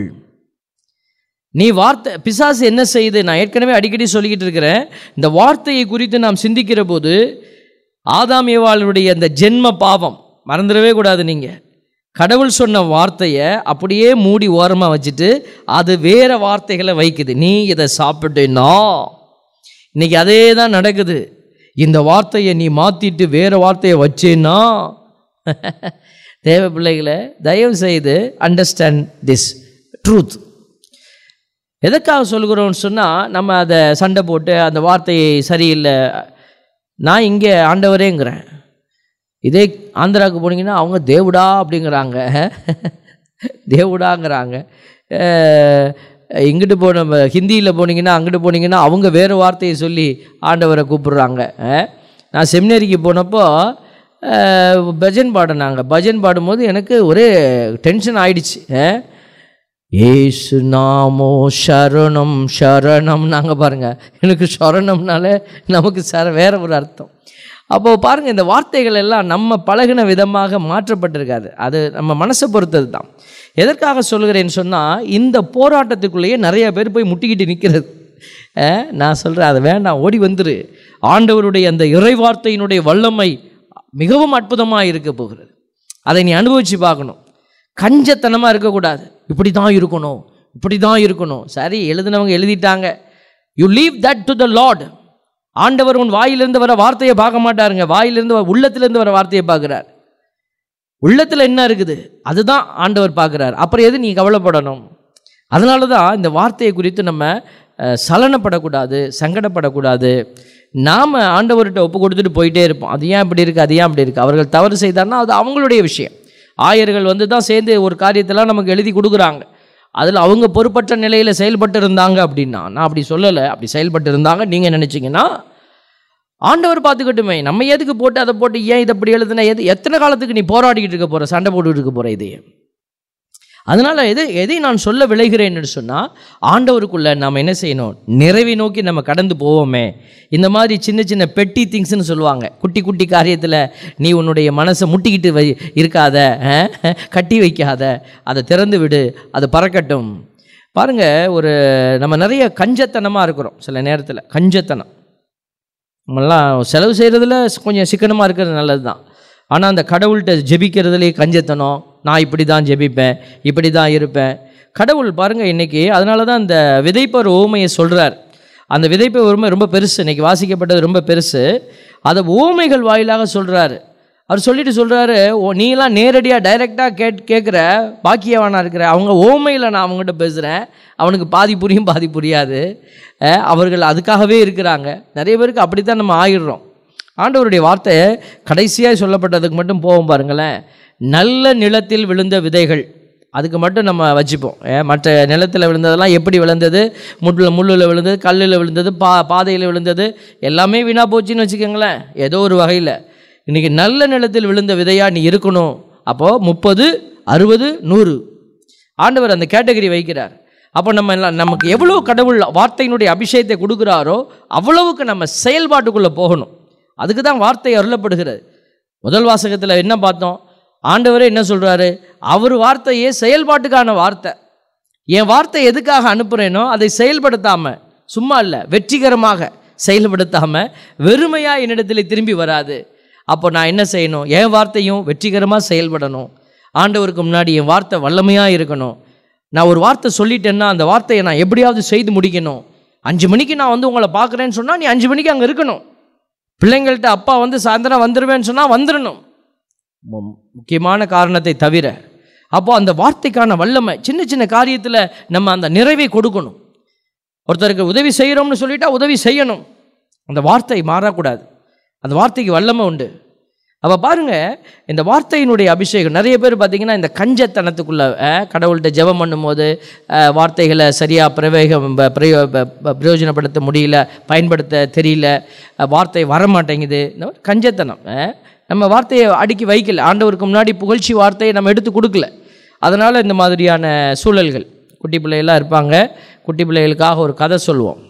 நீ வார்த்தை பிசாசு என்ன செய்யுது? நான் ஏற்கனவே அடிக்கடி சொல்லிக்கிட்டு இருக்கிறேன். இந்த வார்த்தையை குறித்து நாம் சிந்திக்கிற போது ஆதாம் ஏவாளுடைய அந்த ஜென்ம பாவம் மறந்துடவே கூடாது. நீங்கள் கடவுள் சொன்ன வார்த்தையை அப்படியே மூடி ஓரமாக வச்சுட்டு அது வேறு வார்த்தைகளை வைக்குது. நீ இதை சாப்பிட்டேன்னா இன்னைக்கு அதே தான் நடக்குது. இந்த வார்த்தையை நீ மாற்றிட்டு வேறு வார்த்தையை வச்சேன்னா, தேவ பிள்ளைகளை தயவு செய்து அண்டர்ஸ்டாண்ட் திஸ் ட்ரூத். எதுக்காக சொல்கிறோன்னு சொன்னால், நம்ம அதை சண்டை போட்டு அந்த வார்த்தையை சரியில்லை, நான் இங்கே ஆண்டவரேங்கிறேன். இதே ஆந்திராவுக்கு போனீங்கன்னா அவங்க தேவுடா அப்படிங்கிறாங்க, தேவுடாங்கிறாங்க. இங்கிட்டு போன ஹிந்தியில் போனீங்கன்னா அங்கிட்டு போனீங்கன்னா அவங்க வேறு வார்த்தையை சொல்லி ஆண்டவரை கூப்பிடுறாங்க. நான் செமினரிக்கு போனப்போ பஜன் பாடினாங்க. பஜன் பாடும்போது எனக்கு ஒரே டென்ஷன் ஆயிடுச்சு. ஏசு நாமோ சரணம் சரணம். நாங்கள் பாருங்கள், எனக்கு சரணம்னாலே நமக்கு சர வேற ஒரு அர்த்தம். அப்போது பாருங்கள், இந்த வார்த்தைகள் எல்லாம் நம்ம பழகின விதமாக மாற்றப்பட்டிருக்காது. அது நம்ம மனசை பொறுத்தது தான். எதற்காக சொல்கிறேன்னு சொன்னால், இந்த போராட்டத்துக்குள்ளேயே நிறைய பேர் போய் முட்டிக்கிட்டு நிற்கிறது. நான் சொல்கிறேன், அது வேண்டாம், ஓடி வந்துரு. ஆண்டவருடைய அந்த இறைவார்த்தையினுடைய வல்லமை மிகவும் அற்புதமாக இருக்க போகிறது. அதை நீ அனுபவித்து பார்க்கணும். கஞ்சத்தனமாக இருக்கக்கூடாது. இப்படி தான் இருக்கணும், இப்படி தான் இருக்கணும். சரி, எழுதினவங்க எழுதிட்டாங்க. You leave that to the Lord. ஆண்டவர் உன் வாயிலிருந்து வர வார்த்தையை பார்க்க மாட்டாருங்க. வாயிலிருந்து உள்ளத்திலிருந்து வர வார்த்தையை பார்க்குறார். உள்ளத்தில் என்ன இருக்குது அதுதான் ஆண்டவர் பார்க்குறார். அப்புறம் எது நீ கவலைப்படணும்? அதனால தான் இந்த வார்த்தையை குறித்து நம்ம சலனப்படக்கூடாது, சங்கடப்படக்கூடாது. நாம் ஆண்டவர்கிட்ட ஒப்பு கொடுத்துட்டு போயிட்டே இருப்போம். அது ஏன் இப்படி இருக்குது, அது ஏன் அப்படி இருக்குது. அவர்கள் தவறு செய்தார்னா அது அவங்களுடைய விஷயம். ஆயர்கள் வந்து தான் சேர்ந்து ஒரு காரியத்தெல்லாம் நமக்கு எழுதி கொடுக்குறாங்க. அதில் அவங்க பொறுப்பற்ற நிலையில் செயல்பட்டு இருந்தாங்க அப்படின்னா, நான் அப்படி சொல்லலை, அப்படி செயல்பட்டு இருந்தாங்க நீங்கள் நினச்சிங்கன்னா ஆண்டவர் பார்த்துக்கட்டுமே. நம்ம எதுக்கு போட்டு அதை போட்டு ஏன் இதை அப்படி எழுதுனா, எது எத்தனை காலத்துக்கு நீ போராடிக்கிட்டு இருக்க போகிற, சண்டை போட்டுக்கிட்டு இருக்க போகிற இதையே. அதனால் எது எதை நான் சொல்ல விளைகிறேன்னு சொன்னால், ஆண்டவருக்குள்ளே நாம் என்ன செய்யணும், நிறைவை நோக்கி நம்ம கடந்து போவோமே. இந்த மாதிரி சின்ன சின்ன பெட்டி திங்ஸ்ன்னு சொல்லுவாங்க. குட்டி குட்டி காரியத்தில் நீ உன்னுடைய மனசை முட்டிக்கிட்டு வை இருக்காத, கட்டி வைக்காத, அதை திறந்து விடு, அது பறக்கட்டும். பாருங்கள், ஒரு நம்ம நிறைய கஞ்சத்தனமாக இருக்கிறோம். சில நேரத்தில் கஞ்சத்தனம், நம்மளாம் செலவு செய்கிறதுல கொஞ்சம் சிக்கனமாக இருக்கிறது நல்லது தான். ஆனால் அந்த கடவுள்கிட்ட ஜெபிக்கிறதுலேயே கஞ்சத்தனம். நான் இப்படி தான் ஜெபிப்பேன், இப்படி தான் இருப்பேன். கடவுள் பாருங்கள் இன்றைக்கி, அதனால தான் அந்த விதைப்பர் ஓமையை சொல்கிறார். அந்த விதைப்பர் ஓமை ரொம்ப பெருசு, இன்றைக்கி வாசிக்கப்பட்டது ரொம்ப பெருசு. அதை ஓமைகள் வாயிலாக சொல்கிறாரு. அவர் சொல்லிட்டு சொல்கிறாரு, ஓ நீலாம் நேரடியாக டைரெக்டாக கேட் கேட்குற பாக்கியவானாக இருக்கிற, அவங்க ஓமையில் நான் அவங்ககிட்ட பேசுகிறேன், அவனுக்கு பாதி புரியும் பாதி புரியாது. அவர்கள் அதுக்காகவே இருக்கிறாங்க. நிறைய பேருக்கு அப்படி தான் நம்ம ஆகிடுறோம். ஆண்டவருடைய வார்த்தை கடைசியாக சொல்லப்பட்டதுக்கு மட்டும் போவோம் பாருங்களேன். நல்ல நிலத்தில் விழுந்த விதைகள், அதுக்கு மட்டும் நம்ம வச்சுப்போம். மற்ற நிலத்தில் விழுந்ததெல்லாம் எப்படி விழுந்தது, முள்ளில் முள்ளில் விழுந்தது, கல்லில் விழுந்தது, பா பாதையில் விழுந்தது, எல்லாமே வீணாக போச்சுன்னு வச்சுக்கோங்களேன். ஏதோ ஒரு வகையில் இன்றைக்கி நல்ல நிலத்தில் விழுந்த விதையாக நீ இருக்கணும். அப்போது முப்பது அறுபது நூறு ஆண்டவர் அந்த கேட்டகரி வைக்கிறார். அப்போ நம்ம எல்லாம் நமக்கு எவ்வளோ கடவுள் வார்த்தையினுடைய அபிஷேகத்தை கொடுக்குறாரோ அவ்வளவுக்கு நம்ம செயல்பாட்டுக்குள்ளே போகணும். அதுக்கு தான் வார்த்தை அருளப்படுகிறது. முதல் வாசகத்தில் என்ன பார்த்தோம், ஆண்டவரே என்ன சொல்கிறாரு, அவர் வார்த்தையே செயல்பாட்டுக்கான வார்த்தை. என் வார்த்தை எதுக்காக அனுப்புகிறேனோ அதை செயல்படுத்தாமல், சும்மா இல்லை வெற்றிகரமாக செயல்படுத்தாமல் வெறுமையாக என்னிடத்தில் திரும்பி வராது. அப்போ நான் என்ன செய்யணும், என் வார்த்தையும் வெற்றிகரமாக செயல்படணும். ஆண்டவருக்கு முன்னாடி என் வார்த்தை வல்லமையாக இருக்கணும். நான் ஒரு வார்த்தை சொல்லிட்டேன்னா அந்த வார்த்தையை நான் எப்படியாவது செய்து முடிக்கணும். அஞ்சு மணிக்கு நான் வந்து உங்களை பார்க்குறேன்னு சொன்னால் நீ அஞ்சு மணிக்கு அங்கே இருக்கணும். பிள்ளைங்கள்ட்ட அப்பா வந்து சாயந்தரம் வந்துடுவேன்னு சொன்னால் வந்துடணும், முக்கியமான காரணத்தை தவிர. அப்போது அந்த வார்த்தைக்கான வல்லமை சின்ன சின்ன காரியத்தில் நம்ம அந்த நிறைவை கொடுக்கணும். ஒருத்தருக்கு உதவி செய்கிறோம்னு சொல்லிட்டா உதவி செய்யணும். அந்த வார்த்தை மாறக்கூடாது, அந்த வார்த்தைக்கு வல்லமை உண்டு. அப்போ பாருங்கள், இந்த வார்த்தையினுடைய அபிஷேகம் நிறைய பேர் பார்த்திங்கன்னா இந்த கஞ்சத்தனத்துக்குள்ளே கடவுள்கிட்ட ஜெபம் பண்ணும்போது வார்த்தைகளை சரியாக பிரவேகம் பிரயோ பிரயோஜனப்படுத்த முடியல, பயன்படுத்த தெரியல, வார்த்தை வரமாட்டேங்குது. இந்த கஞ்சத்தனம். நம்ம வார்த்தையை அடுக்கி வைக்கல, ஆண்டவருக்கு முன்னாடி புகழ்ச்சி வார்த்தையை நம்ம எடுத்து கொடுக்கல. அதனால் இந்த மாதிரியான சூழல்கள். குட்டி பிள்ளைகளாக இருப்பாங்க, குட்டி பிள்ளைகளுக்காக ஒரு கதை சொல்லுவோம்.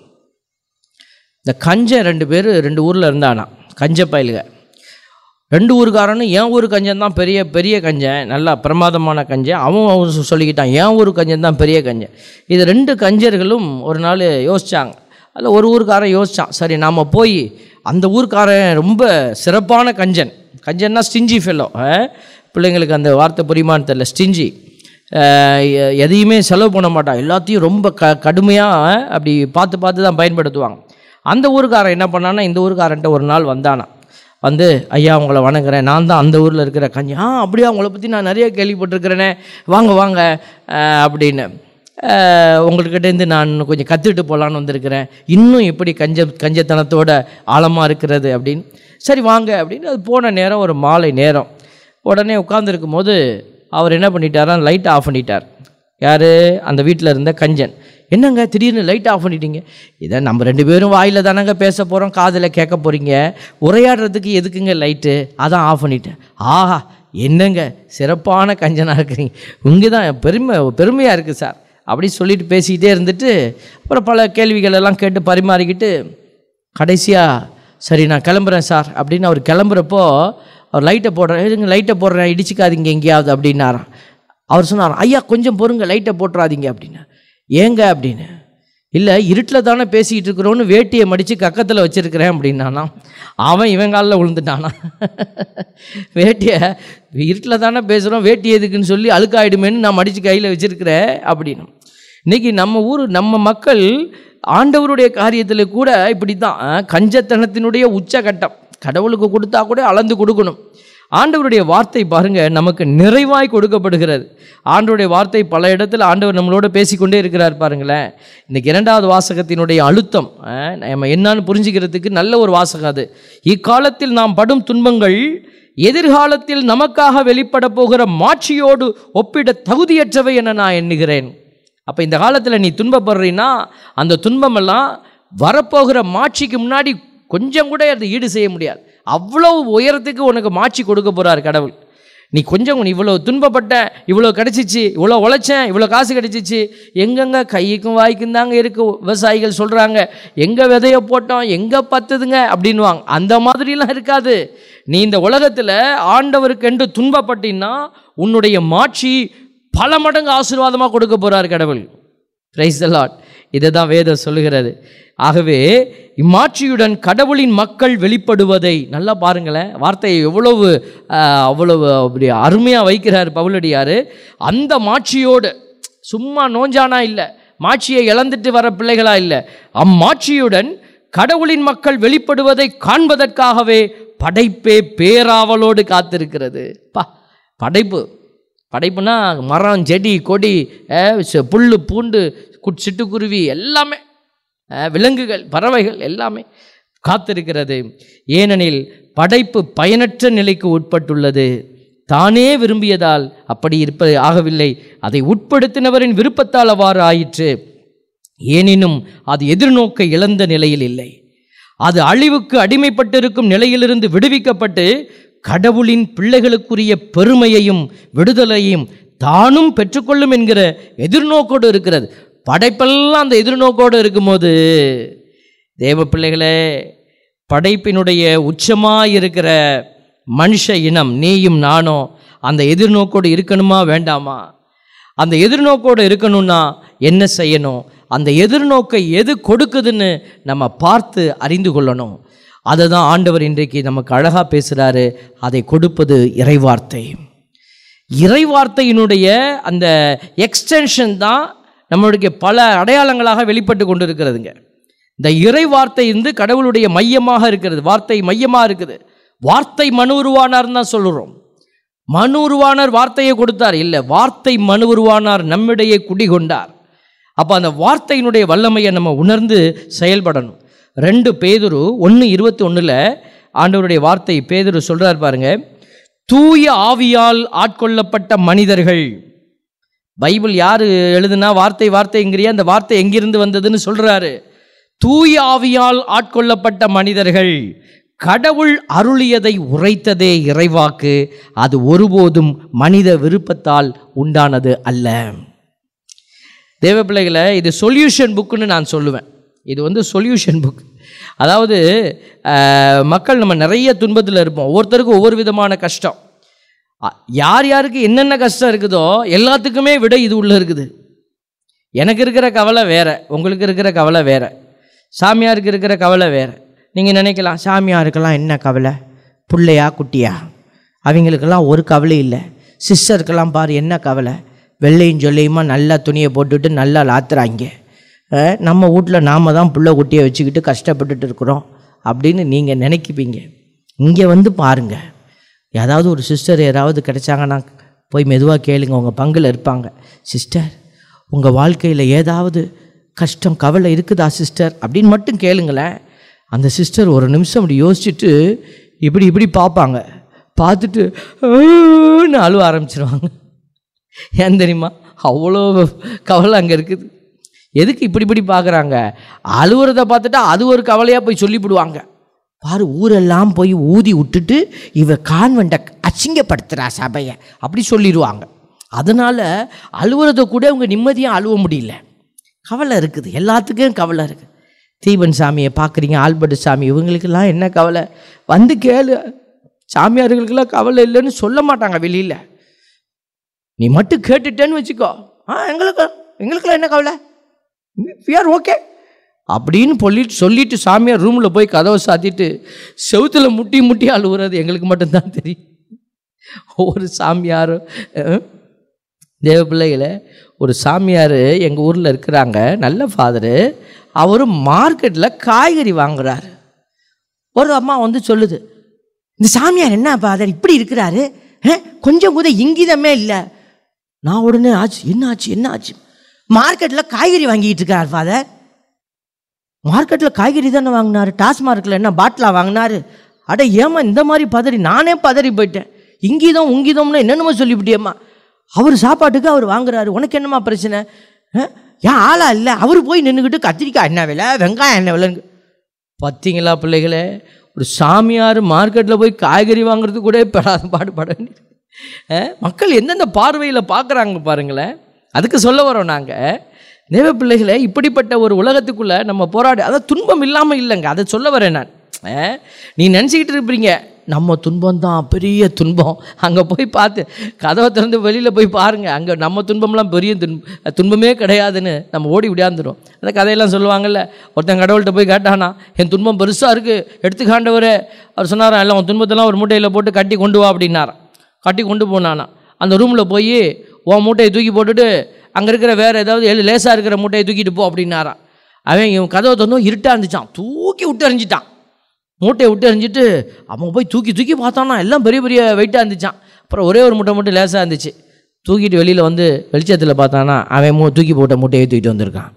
இந்த கஞ்சன் ரெண்டு பேர் ரெண்டு ஊரில் இருந்தானா, கஞ்ச பயலுக. ரெண்டு ஊருக்காரனும் என் ஊர் கஞ்சன் தான் பெரிய பெரிய கஞ்சன், நல்லா பிரமாதமான கஞ்சன். அவன் அவன் சொல்லிக்கிட்டான் என் ஊர் கஞ்சன் தான் பெரிய கஞ்சன். இது ரெண்டு கஞ்சர்களும் ஒரு நாள் யோசித்தாங்க. அதில் ஒரு ஊருக்காரன் யோசித்தான், சரி நாம் போய் அந்த ஊருக்காரன் ரொம்ப சிறப்பான கஞ்சன், கஞ்சன்னா ஸ்டிஞ்சி ஃபெல்லோ, பிள்ளைங்களுக்கு அந்த வார்த்தை புரியுமான்னு தெரியல, ஸ்டிஞ்சி, எதையுமே செலவு பண்ண மாட்டான், எல்லாத்தையும் ரொம்ப க கடுமையாக அப்படி பார்த்து பார்த்து தான் பயன்படுத்துவாங்க. அந்த ஊருக்காரன் என்ன பண்ணான்னா, இந்த ஊருக்காரன்ட்ட ஒரு நாள் வந்தானா, வந்து ஐயா உங்களை வணங்குறேன், நான் தான் அந்த ஊரில் இருக்கிற கஞ்சி. ஆ அப்படியே அவங்கள பற்றி நான் நிறைய கேள்விப்பட்டிருக்கிறேனே, வாங்க வாங்க அப்படின்னு, உங்கள்கிட்டேருந்து நான் கொஞ்சம் கற்றுட்டு போகலான்னு வந்திருக்கிறேன், இன்னும் எப்படி கஞ்ச கஞ்சத்தனத்தோட ஆழமாக இருக்கிறது அப்படின்னு. சரி வாங்க அப்படின்னு. அது போன நேரம் ஒரு மாலை நேரம். உடனே உட்காந்துருக்கும் போது அவர் என்ன பண்ணிட்டாரா, லைட் ஆஃப் பண்ணிட்டார். யார், அந்த வீட்டில் இருந்த கஞ்சன். என்னங்க திடீர்னு லைட் ஆஃப் பண்ணிட்டீங்க? இதை நம்ம ரெண்டு பேரும் வாயில் தானங்க பேச போகிறோம், காதில் கேட்க போகிறீங்க, உரையாடுறதுக்கு எதுக்குங்க லைட்டு, அதான் ஆஃப் பண்ணிட்டேன். ஆஹா என்னங்க சிறப்பான கஞ்சனாக இருக்கிறீங்க, உங்க தான் பெருமை பெருமையாக இருக்குது சார் அப்படி சொல்லிட்டு பேசிக்கிட்டே இருந்துட்டு அப்புறம் பல கேள்விகள் எல்லாம் கேட்டு பரிமாறிக்கிட்டு கடைசியாக சரி நான் கிளம்புறேன் சார் அப்படின்னு அவர் கிளம்புறப்போ அவர் லைட்டை போடுறேன், எதுங்க லைட்டை போடுறேன், இடிச்சிக்காதீங்க எங்கேயாவது அப்படின்னாராம். அவர் சொன்னார், ஐயா கொஞ்சம் பொறுங்க, லைட்டை போட்டுறாதீங்க அப்படின்னா. ஏங்க அப்படின்னு. இல்லை இருட்டில் தானே பேசிக்கிட்டு இருக்கிறோன்னு வேட்டியை மடித்து கக்கத்தில் வச்சுருக்கிறேன் அப்படின்னானா. அவன் இவன் காலில் விழுந்துட்டானா. வேட்டியை இருட்டில் தானே பேசுகிறோம், வேட்டி எதுக்குன்னு சொல்லி அழுக்காயிடுமேன்னு நான் மடித்து கையில் வச்சுருக்கிறேன் அப்படின்னு. இன்றைக்கி நம்ம ஊர் நம்ம மக்கள் ஆண்டவருடைய காரியத்தில் கூட இப்படி தான், கஞ்சத்தனத்தினுடைய உச்சகட்டம். கடவுளுக்கு கொடுத்தா கூட அளந்து கொடுக்கணும். ஆண்டவருடைய வார்த்தை பாருங்கள் நமக்கு நிறைவாய் கொடுக்கப்படுகிறது. ஆண்டவருடைய வார்த்தை பல இடத்துல ஆண்டவர் நம்மளோட பேசிக்கொண்டே இருக்கிறார் பாருங்களேன். இந்த இரண்டாவது வாசகத்தினுடைய அழுத்தம் நம்ம என்னன்னு புரிஞ்சுக்கிறதுக்கு நல்ல ஒரு வாசகம் அது. இக்காலத்தில் நாம் படும் துன்பங்கள் எதிர்காலத்தில் நமக்காக வெளிப்பட போகிற மாட்சியோடு ஒப்பிட தகுதியற்றவை என நான் எண்ணுகிறேன். அப்போ இந்த காலத்தில் நீ துன்பப்படுறீன்னா அந்த துன்பமெல்லாம் வரப்போகிற மாட்சிக்கு முன்னாடி கொஞ்சம் கூட அதை ஈடு செய்ய முடியாது. அவ்வளோ உயரத்துக்கு உனக்கு மாட்சி கொடுக்க போகிறார் கடவுள். நீ கொஞ்சம் இவ்வளோ துன்பப்பட்ட, இவ்வளோ கிடச்சிச்சு, இவ்வளோ உழைச்சேன், இவ்வளோ காசு கிடச்சிச்சு, எங்கெங்க கைக்கும் வாய்க்கும் தாங்க இருக்குது. விவசாயிகள் சொல்கிறாங்க, எங்கே விதையை போட்டோம், எங்கே பத்துதுங்க அப்படின்வாங்க. அந்த மாதிரிலாம் இருக்காது. நீ இந்த உலகத்தில் ஆண்டவருக்கென்று துன்பப்பட்டின்னா உன்னுடைய மாட்சி பல மடங்கு ஆசீர்வாதமாக கொடுக்க போகிறார் கடவுள். Praise the Lord. இதை தான் வேதம் சொல்லுகிறது. ஆகவே இம்மாட்சியுடன் கடவுளின் மக்கள் வெளிப்படுவதை நல்லா பாருங்களேன். வார்த்தையை எவ்வளவு அவ்வளவு அப்படி அருமையாக வைக்கிறார் பவுலடியார். அந்த மாட்சியோடு சும்மா நோஞ்சானா இல்லை, மாட்சியை இழந்துட்டு வர பிள்ளைகளா இல்லை, அம்மாட்சியுடன் கடவுளின் மக்கள் வெளிப்படுவதை காண்பதற்காகவே படைப்பே பேராவலோடு காத்திருக்கிறது. பா படைப்பு படைப்புனா மரம், செடி, கொடி, புல், பூண்டு, சிட்டுக்குருவி எல்லாமே, விலங்குகள், பறவைகள் எல்லாமே காத்திருக்கிறது. ஏனெனில் படைப்பு பயனற்ற நிலைக்கு உட்பட்டுள்ளது. தானே விரும்பியதால் அப்படி இருப்பது ஆகவில்லை, அதை உட்படுத்தினவரின் விருப்பத்தால் அவ்வாறு ஆயிற்று. ஏனினும் அது எதிர்நோக்க இழந்த நிலையில் இல்லை. அது அழிவுக்கு அடிமைப்பட்டிருக்கும் நிலையிலிருந்து விடுவிக்கப்பட்டு கடவுளின் பிள்ளைகளுக்குரிய பெருமையையும் விடுதலையும் தானும் பெற்றுக்கொள்ளும் என்கிற எதிர்நோக்கோடு இருக்கிறது. படைப்பெல்லாம் அந்த எதிர்நோக்கோடு இருக்கும்போது தேவ பிள்ளைகளே, படைப்பினுடைய உச்சமாக இருக்கிற மனுஷ இனம் நீயும் நானும் அந்த எதிர்நோக்கோடு இருக்கணுமா வேண்டாமா? அந்த எதிர்நோக்கோடு இருக்கணும்னா என்ன செய்யணும்? அந்த எதிர்நோக்கை எது கொடுக்குதுன்னு நம்ம பார்த்து அறிந்து கொள்ளணும். அதை தான் ஆண்டவர் இன்றைக்கு நமக்கு அழகாக பேசுகிறாரு. அதை கொடுப்பது இறைவார்த்தை. இறைவார்த்தையினுடைய அந்த எக்ஸ்டென்ஷன் தான் நம்மளுடைய பல அடையாளங்களாக வெளிப்பட்டு கொண்டு இருக்கிறதுங்க. இந்த இறைவார்த்தை வந்து கடவுளுடைய மையமாக இருக்கிறது, வார்த்தை மையமாக இருக்குது. வார்த்தை மனு உருவானார்னு தான் சொல்லுறோம். மனு உருவானார் வார்த்தையை கொடுத்தார் இல்லை, வார்த்தை மனு உருவானார் நம்மிடையே குடிகொண்டார். அப்போ அந்த வார்த்தையினுடைய வல்லமையை நம்ம உணர்ந்து செயல்படணும். ரெண்டு பேதுரு ஒன்று இருபத்தி ஒன்றில் ஆண்டவருடைய வார்த்தை பேதுரு சொல்கிறார் பாருங்க, தூய ஆவியால் ஆட்கொள்ளப்பட்ட மனிதர்கள். பைபிள் யார் எழுதுனா வார்த்தை வார்த்தைங்கிறிய அந்த வார்த்தை எங்கிருந்து வந்ததுன்னு சொல்கிறாரு. தூய ஆவியால் ஆட்கொள்ளப்பட்ட மனிதர்கள் கடவுள் அருளியதை உரைத்ததே இறைவாக்கு, அது ஒருபோதும் மனித விருப்பத்தால் உண்டானது அல்ல. தேவ பிள்ளைகளை, இது சொல்யூஷன் புக்குன்னு நான் சொல்லுவேன். இது வந்து சொல்யூஷன் புக். அதாவது மக்கள் நம்ம நிறைய துன்பத்தில் இருப்போம். ஒவ்வொருத்தருக்கும் ஒவ்வொரு விதமான கஷ்டம். யார் யாருக்கு என்னென்ன கஷ்டம் இருக்குதோ எல்லாத்துக்குமே விட இது உள்ளே இருக்குது. எனக்கு இருக்கிற கவலை வேறு, உங்களுக்கு இருக்கிற கவலை வேறு, சாமியாருக்கு இருக்கிற கவலை வேறு. நீங்கள் நினைக்கலாம், சாமியாருக்கெல்லாம் என்ன கவலை, பிள்ளையா குட்டியா, அவங்களுக்கெல்லாம் ஒரு கவலை இல்லை. சிஸ்டருக்கெல்லாம் பாரு என்ன கவலை, வெள்ளையும் சொல்லையுமா நல்லா துணியை போட்டுட்டு நல்லா லாத்துறாங்க. நம்ம வீட்டில் நாம் தான் புள்ள குட்டியை வச்சுக்கிட்டு கஷ்டப்பட்டுட்டு இருக்கிறோம் அப்படின்னு நீங்கள் நினைக்கிப்பீங்க. இங்கே வந்து பாருங்கள், ஏதாவது ஒரு சிஸ்டர் யாராவது கிடைச்சாங்கன்னா போய் மெதுவாக கேளுங்க, உங்கள் பங்கில் இருப்பாங்க. சிஸ்டர், உங்கள் வாழ்க்கையில் ஏதாவது கஷ்டம் கவலை இருக்குதா சிஸ்டர் அப்படின்னு மட்டும் கேளுங்களேன். அந்த சிஸ்டர் ஒரு நிமிஷம் அப்படி யோசிச்சுட்டு இப்படி இப்படி பார்ப்பாங்க, பார்த்துட்டு அழுவ ஆரம்பிச்சிருவாங்க. ஏன் தெரியுமா? அவ்வளோ கவலை அங்கே இருக்குது. எதுக்கு இப்படி இப்படி பார்க்குறாங்க? அழுவுறதை பார்த்துட்டா அது ஒரு கவலையாக போய் சொல்லிவிடுவாங்க. பாரு, ஊரெல்லாம் போய் ஊதி விட்டுட்டு இவ கான்வெண்ட்டை அசிங்கப்படுத்துகிறா சபையை அப்படி சொல்லிடுவாங்க. அதனால் அழுவுறதை கூட அவங்க நிம்மதியாக அழுவ முடியல. கவலை இருக்குது, எல்லாத்துக்கும் கவலை இருக்குது. தீபன் சாமியை பார்க்குறீங்க, ஆல்பர்ட் சாமி, இவங்களுக்கெல்லாம் என்ன கவலை? வந்து கேளு. சாமியார்களுக்கெல்லாம் கவலை இல்லைன்னு சொல்ல மாட்டாங்க வெளியில். நீ மட்டும் கேட்டுட்டேன்னு வச்சுக்கோ, ஆ எங்களுக்கு எங்களுக்கெல்லாம் என்ன கவலை, வி ஆர் ஓகே அப்படின்னு சொல்லிட்டு சொல்லிட்டு சாமியார் ரூமில் போய் கதவை சாத்திட்டு செவுத்தில் முட்டி முட்டி அழுவுறது எங்களுக்கு மட்டும்தான் தெரியும். ஒரு சாமியார், தேவ பிள்ளைகளை, ஒரு சாமியார் எங்கள் ஊரில் இருக்கிறாங்க, நல்ல ஃபாதரு. அவர் மார்க்கெட்டில் காய்கறி வாங்குறாரு. ஒரு அம்மா வந்து சொல்லுது, இந்த சாமியார் என்ன ஃபாதர் இப்படி இருக்கிறாரு, கொஞ்சம் கூட இங்கிதமே இல்லை. நான் உடனே ஆச்சு, என்ன ஆச்சு என்ன ஆச்சு? மார்க்கெட்டில் காய்கறி வாங்கிட்டு இருக்கார் ஃபாதர். மார்க்கெட்டில் காய்கறி தானே வாங்கினாரு, டாஸ்மார்க்கில் என்ன பாட்டிலாக வாங்கினாரு? அட ஏமா இந்த மாதிரி பதறி, நானே பதறி போயிட்டேன். இங்கிதம் உங்கிதம்னு என்னென்னமோ சொல்லிவிட்டியம்மா. அவர் சாப்பாட்டுக்கு அவர் வாங்குறாரு, உனக்கு என்னம்மா பிரச்சனை? ஏன் ஆளா இல்லை? அவர் போய் நின்றுக்கிட்டு கத்திரிக்காய் என்ன விலை, வெங்காயம் என்ன விலைன்னு. பார்த்தீங்களா பிள்ளைகளே, ஒரு சாமியார் மார்க்கெட்டில் போய் காய்கறி வாங்குறது கூட படாத பாடுபட. மக்கள் எந்தெந்த பார்வையில் பார்க்குறாங்க பாருங்களேன். அதுக்கு சொல்ல வரோம் நாங்கள், தேவ பிள்ளைகளை, இப்படிப்பட்ட ஒரு உலகத்துக்குள்ளே நம்ம போராடி, அதை துன்பம் இல்லாமல் இல்லைங்க, அதை சொல்ல வரேன் நான். நீ நினச்சிக்கிட்டு இருப்பீங்க நம்ம துன்பம் தான் பெரிய துன்பம், அங்கே போய் பார்த்து கதவை திறந்து வெளியில் போய் பாருங்கள், அங்கே நம்ம துன்பம்லாம் பெரிய துன்ப துன்பமே கிடையாதுன்னு நம்ம ஓடி விடாந்துடும். அந்த கதையெல்லாம் சொல்லுவாங்கள்ல, ஒருத்தன் கடவுள்கிட்ட போய் கேட்டானா, என் துன்பம் பெருசாக இருக்குது எடுத்துக்காண்டவர். அவர் சொன்னாராம், எல்லாம் உன் துன்பத்தெல்லாம் ஒரு மூட்டையில் போட்டு கட்டி கொண்டு வா அப்படின்னாராம். கட்டி கொண்டு போனானா, அந்த ரூமில் போய் உன் மூட்டையை தூக்கி போட்டுட்டு அங்கே இருக்கிற வேறு ஏதாவது எழு லேசாக இருக்கிற மூட்டையை தூக்கிட்டு போ அப்படின்னாரான். அவன் இவன் கதவை திறந்தோம், இருட்டாக இருந்துச்சான், தூக்கி விட்டு எறிஞ்சிட்டான். மூட்டையை விட்டு எறிஞ்சிட்டு அவன் போய் தூக்கி தூக்கி பார்த்தானா, எல்லாம் பெரிய பெரிய வெயிட்டாக இருந்துச்சான். அப்புறம் ஒரே ஒரு மூட்டை மட்டும் லேசாக இருந்துச்சு. தூக்கிட்டு வெளியில் வந்து வெளிச்சத்தில் பார்த்தானா, அவன் மூ தூக்கி போட்ட மூட்டையை தூக்கிட்டு வந்திருக்கான்.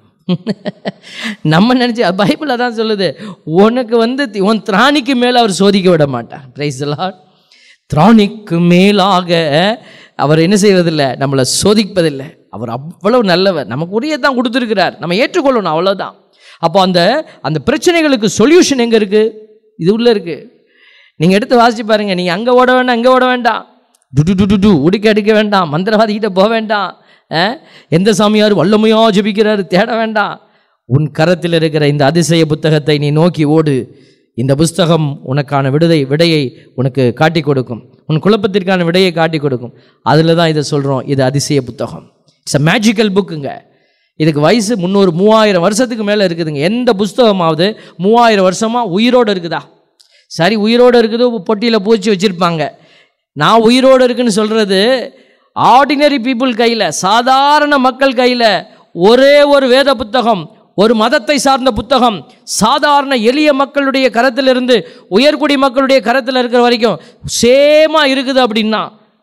நம்ம நினச்சி, பைபிளில் தான் சொல்லுது, உனக்கு வந்து உன் திராணிக்கு மேலே அவர் சோதிக்க விட மாட்டார். Price the Lord. திராணிக்கு மேலாக அவர் என்ன செய்வதில்லை, நம்மளை சோதிப்பதில்லை. அவர் அவ்வளவு நல்லவர், நமக்கு உரிய தான் கொடுத்துருக்கிறார், நம்ம ஏற்றுக்கொள்ளணும், அவ்வளோதான். அப்போ அந்த அந்த பிரச்சனைகளுக்கு சொல்யூஷன் எங்கே இருக்குது? இது உள்ளே இருக்குது. நீங்கள் எடுத்து வாசிச்சு பாருங்கள். நீங்கள் அங்கே ஓட வேண்டாம், அங்கே ஓட வேண்டாம், டு டு டு டு உடுக்க அடிக்க வேண்டாம், மந்திரவாதிகிட்ட போக வேண்டாம், எந்த சாமியார் வல்லமையாக ஜெபிக்கிறாரு தேட வேண்டாம். உன் கரத்தில் இருக்கிற இந்த அதிசய புத்தகத்தை நீ நோக்கி ஓடு. இந்த புஸ்தகம் உனக்கான விடுதை விடையை உனக்கு காட்டி கொடுக்கும், உன் குழப்பத்திற்கான விடையை காட்டி கொடுக்கும். அதில் தான் இதை சொல்கிறோம், இது அதிசய புத்தகம். இட்ஸ் அ மேஜிக்கல் புக்குங்க. இதுக்கு வயசு முந்நூறு மூவாயிரம் வருஷத்துக்கு மேலே இருக்குதுங்க. எந்த புஸ்தகமாவது மூவாயிரம் வருஷமாக உயிரோடு இருக்குதா? சரி, உயிரோடு இருக்குது, பொட்டியில் பூச்சி வச்சுருப்பாங்க. நான் உயிரோடு இருக்குன்னு சொல்கிறது ஆர்டினரி பீப்புள் கையில், சாதாரண மக்கள் கையில் ஒரே ஒரு வேத புத்தகம், ஒரு மதத்தை சார்ந்த புத்தகம், சாதாரண எளிய மக்களுடைய கரத்திலிருந்து உயர்குடி மக்களுடைய கரத்தில் இருக்கிற வரைக்கும் சேமாக இருக்குது அப்படின்னா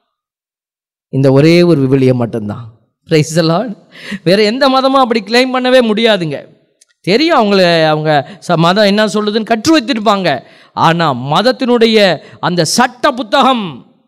இந்த ஒரே ஒரு விவிலியம் மட்டும்தான். Praise the Lord. வேறு எந்த மதமும் அப்படி கிளைம் பண்ணவே முடியாதுங்க. தெரியும் அவங்கள, அவங்க மதம் என்ன சொல்லுதுன்னு கற்று வைத்திருப்பாங்க. ஆனால் மதத்தினுடைய அந்த சட்ட புத்தகம்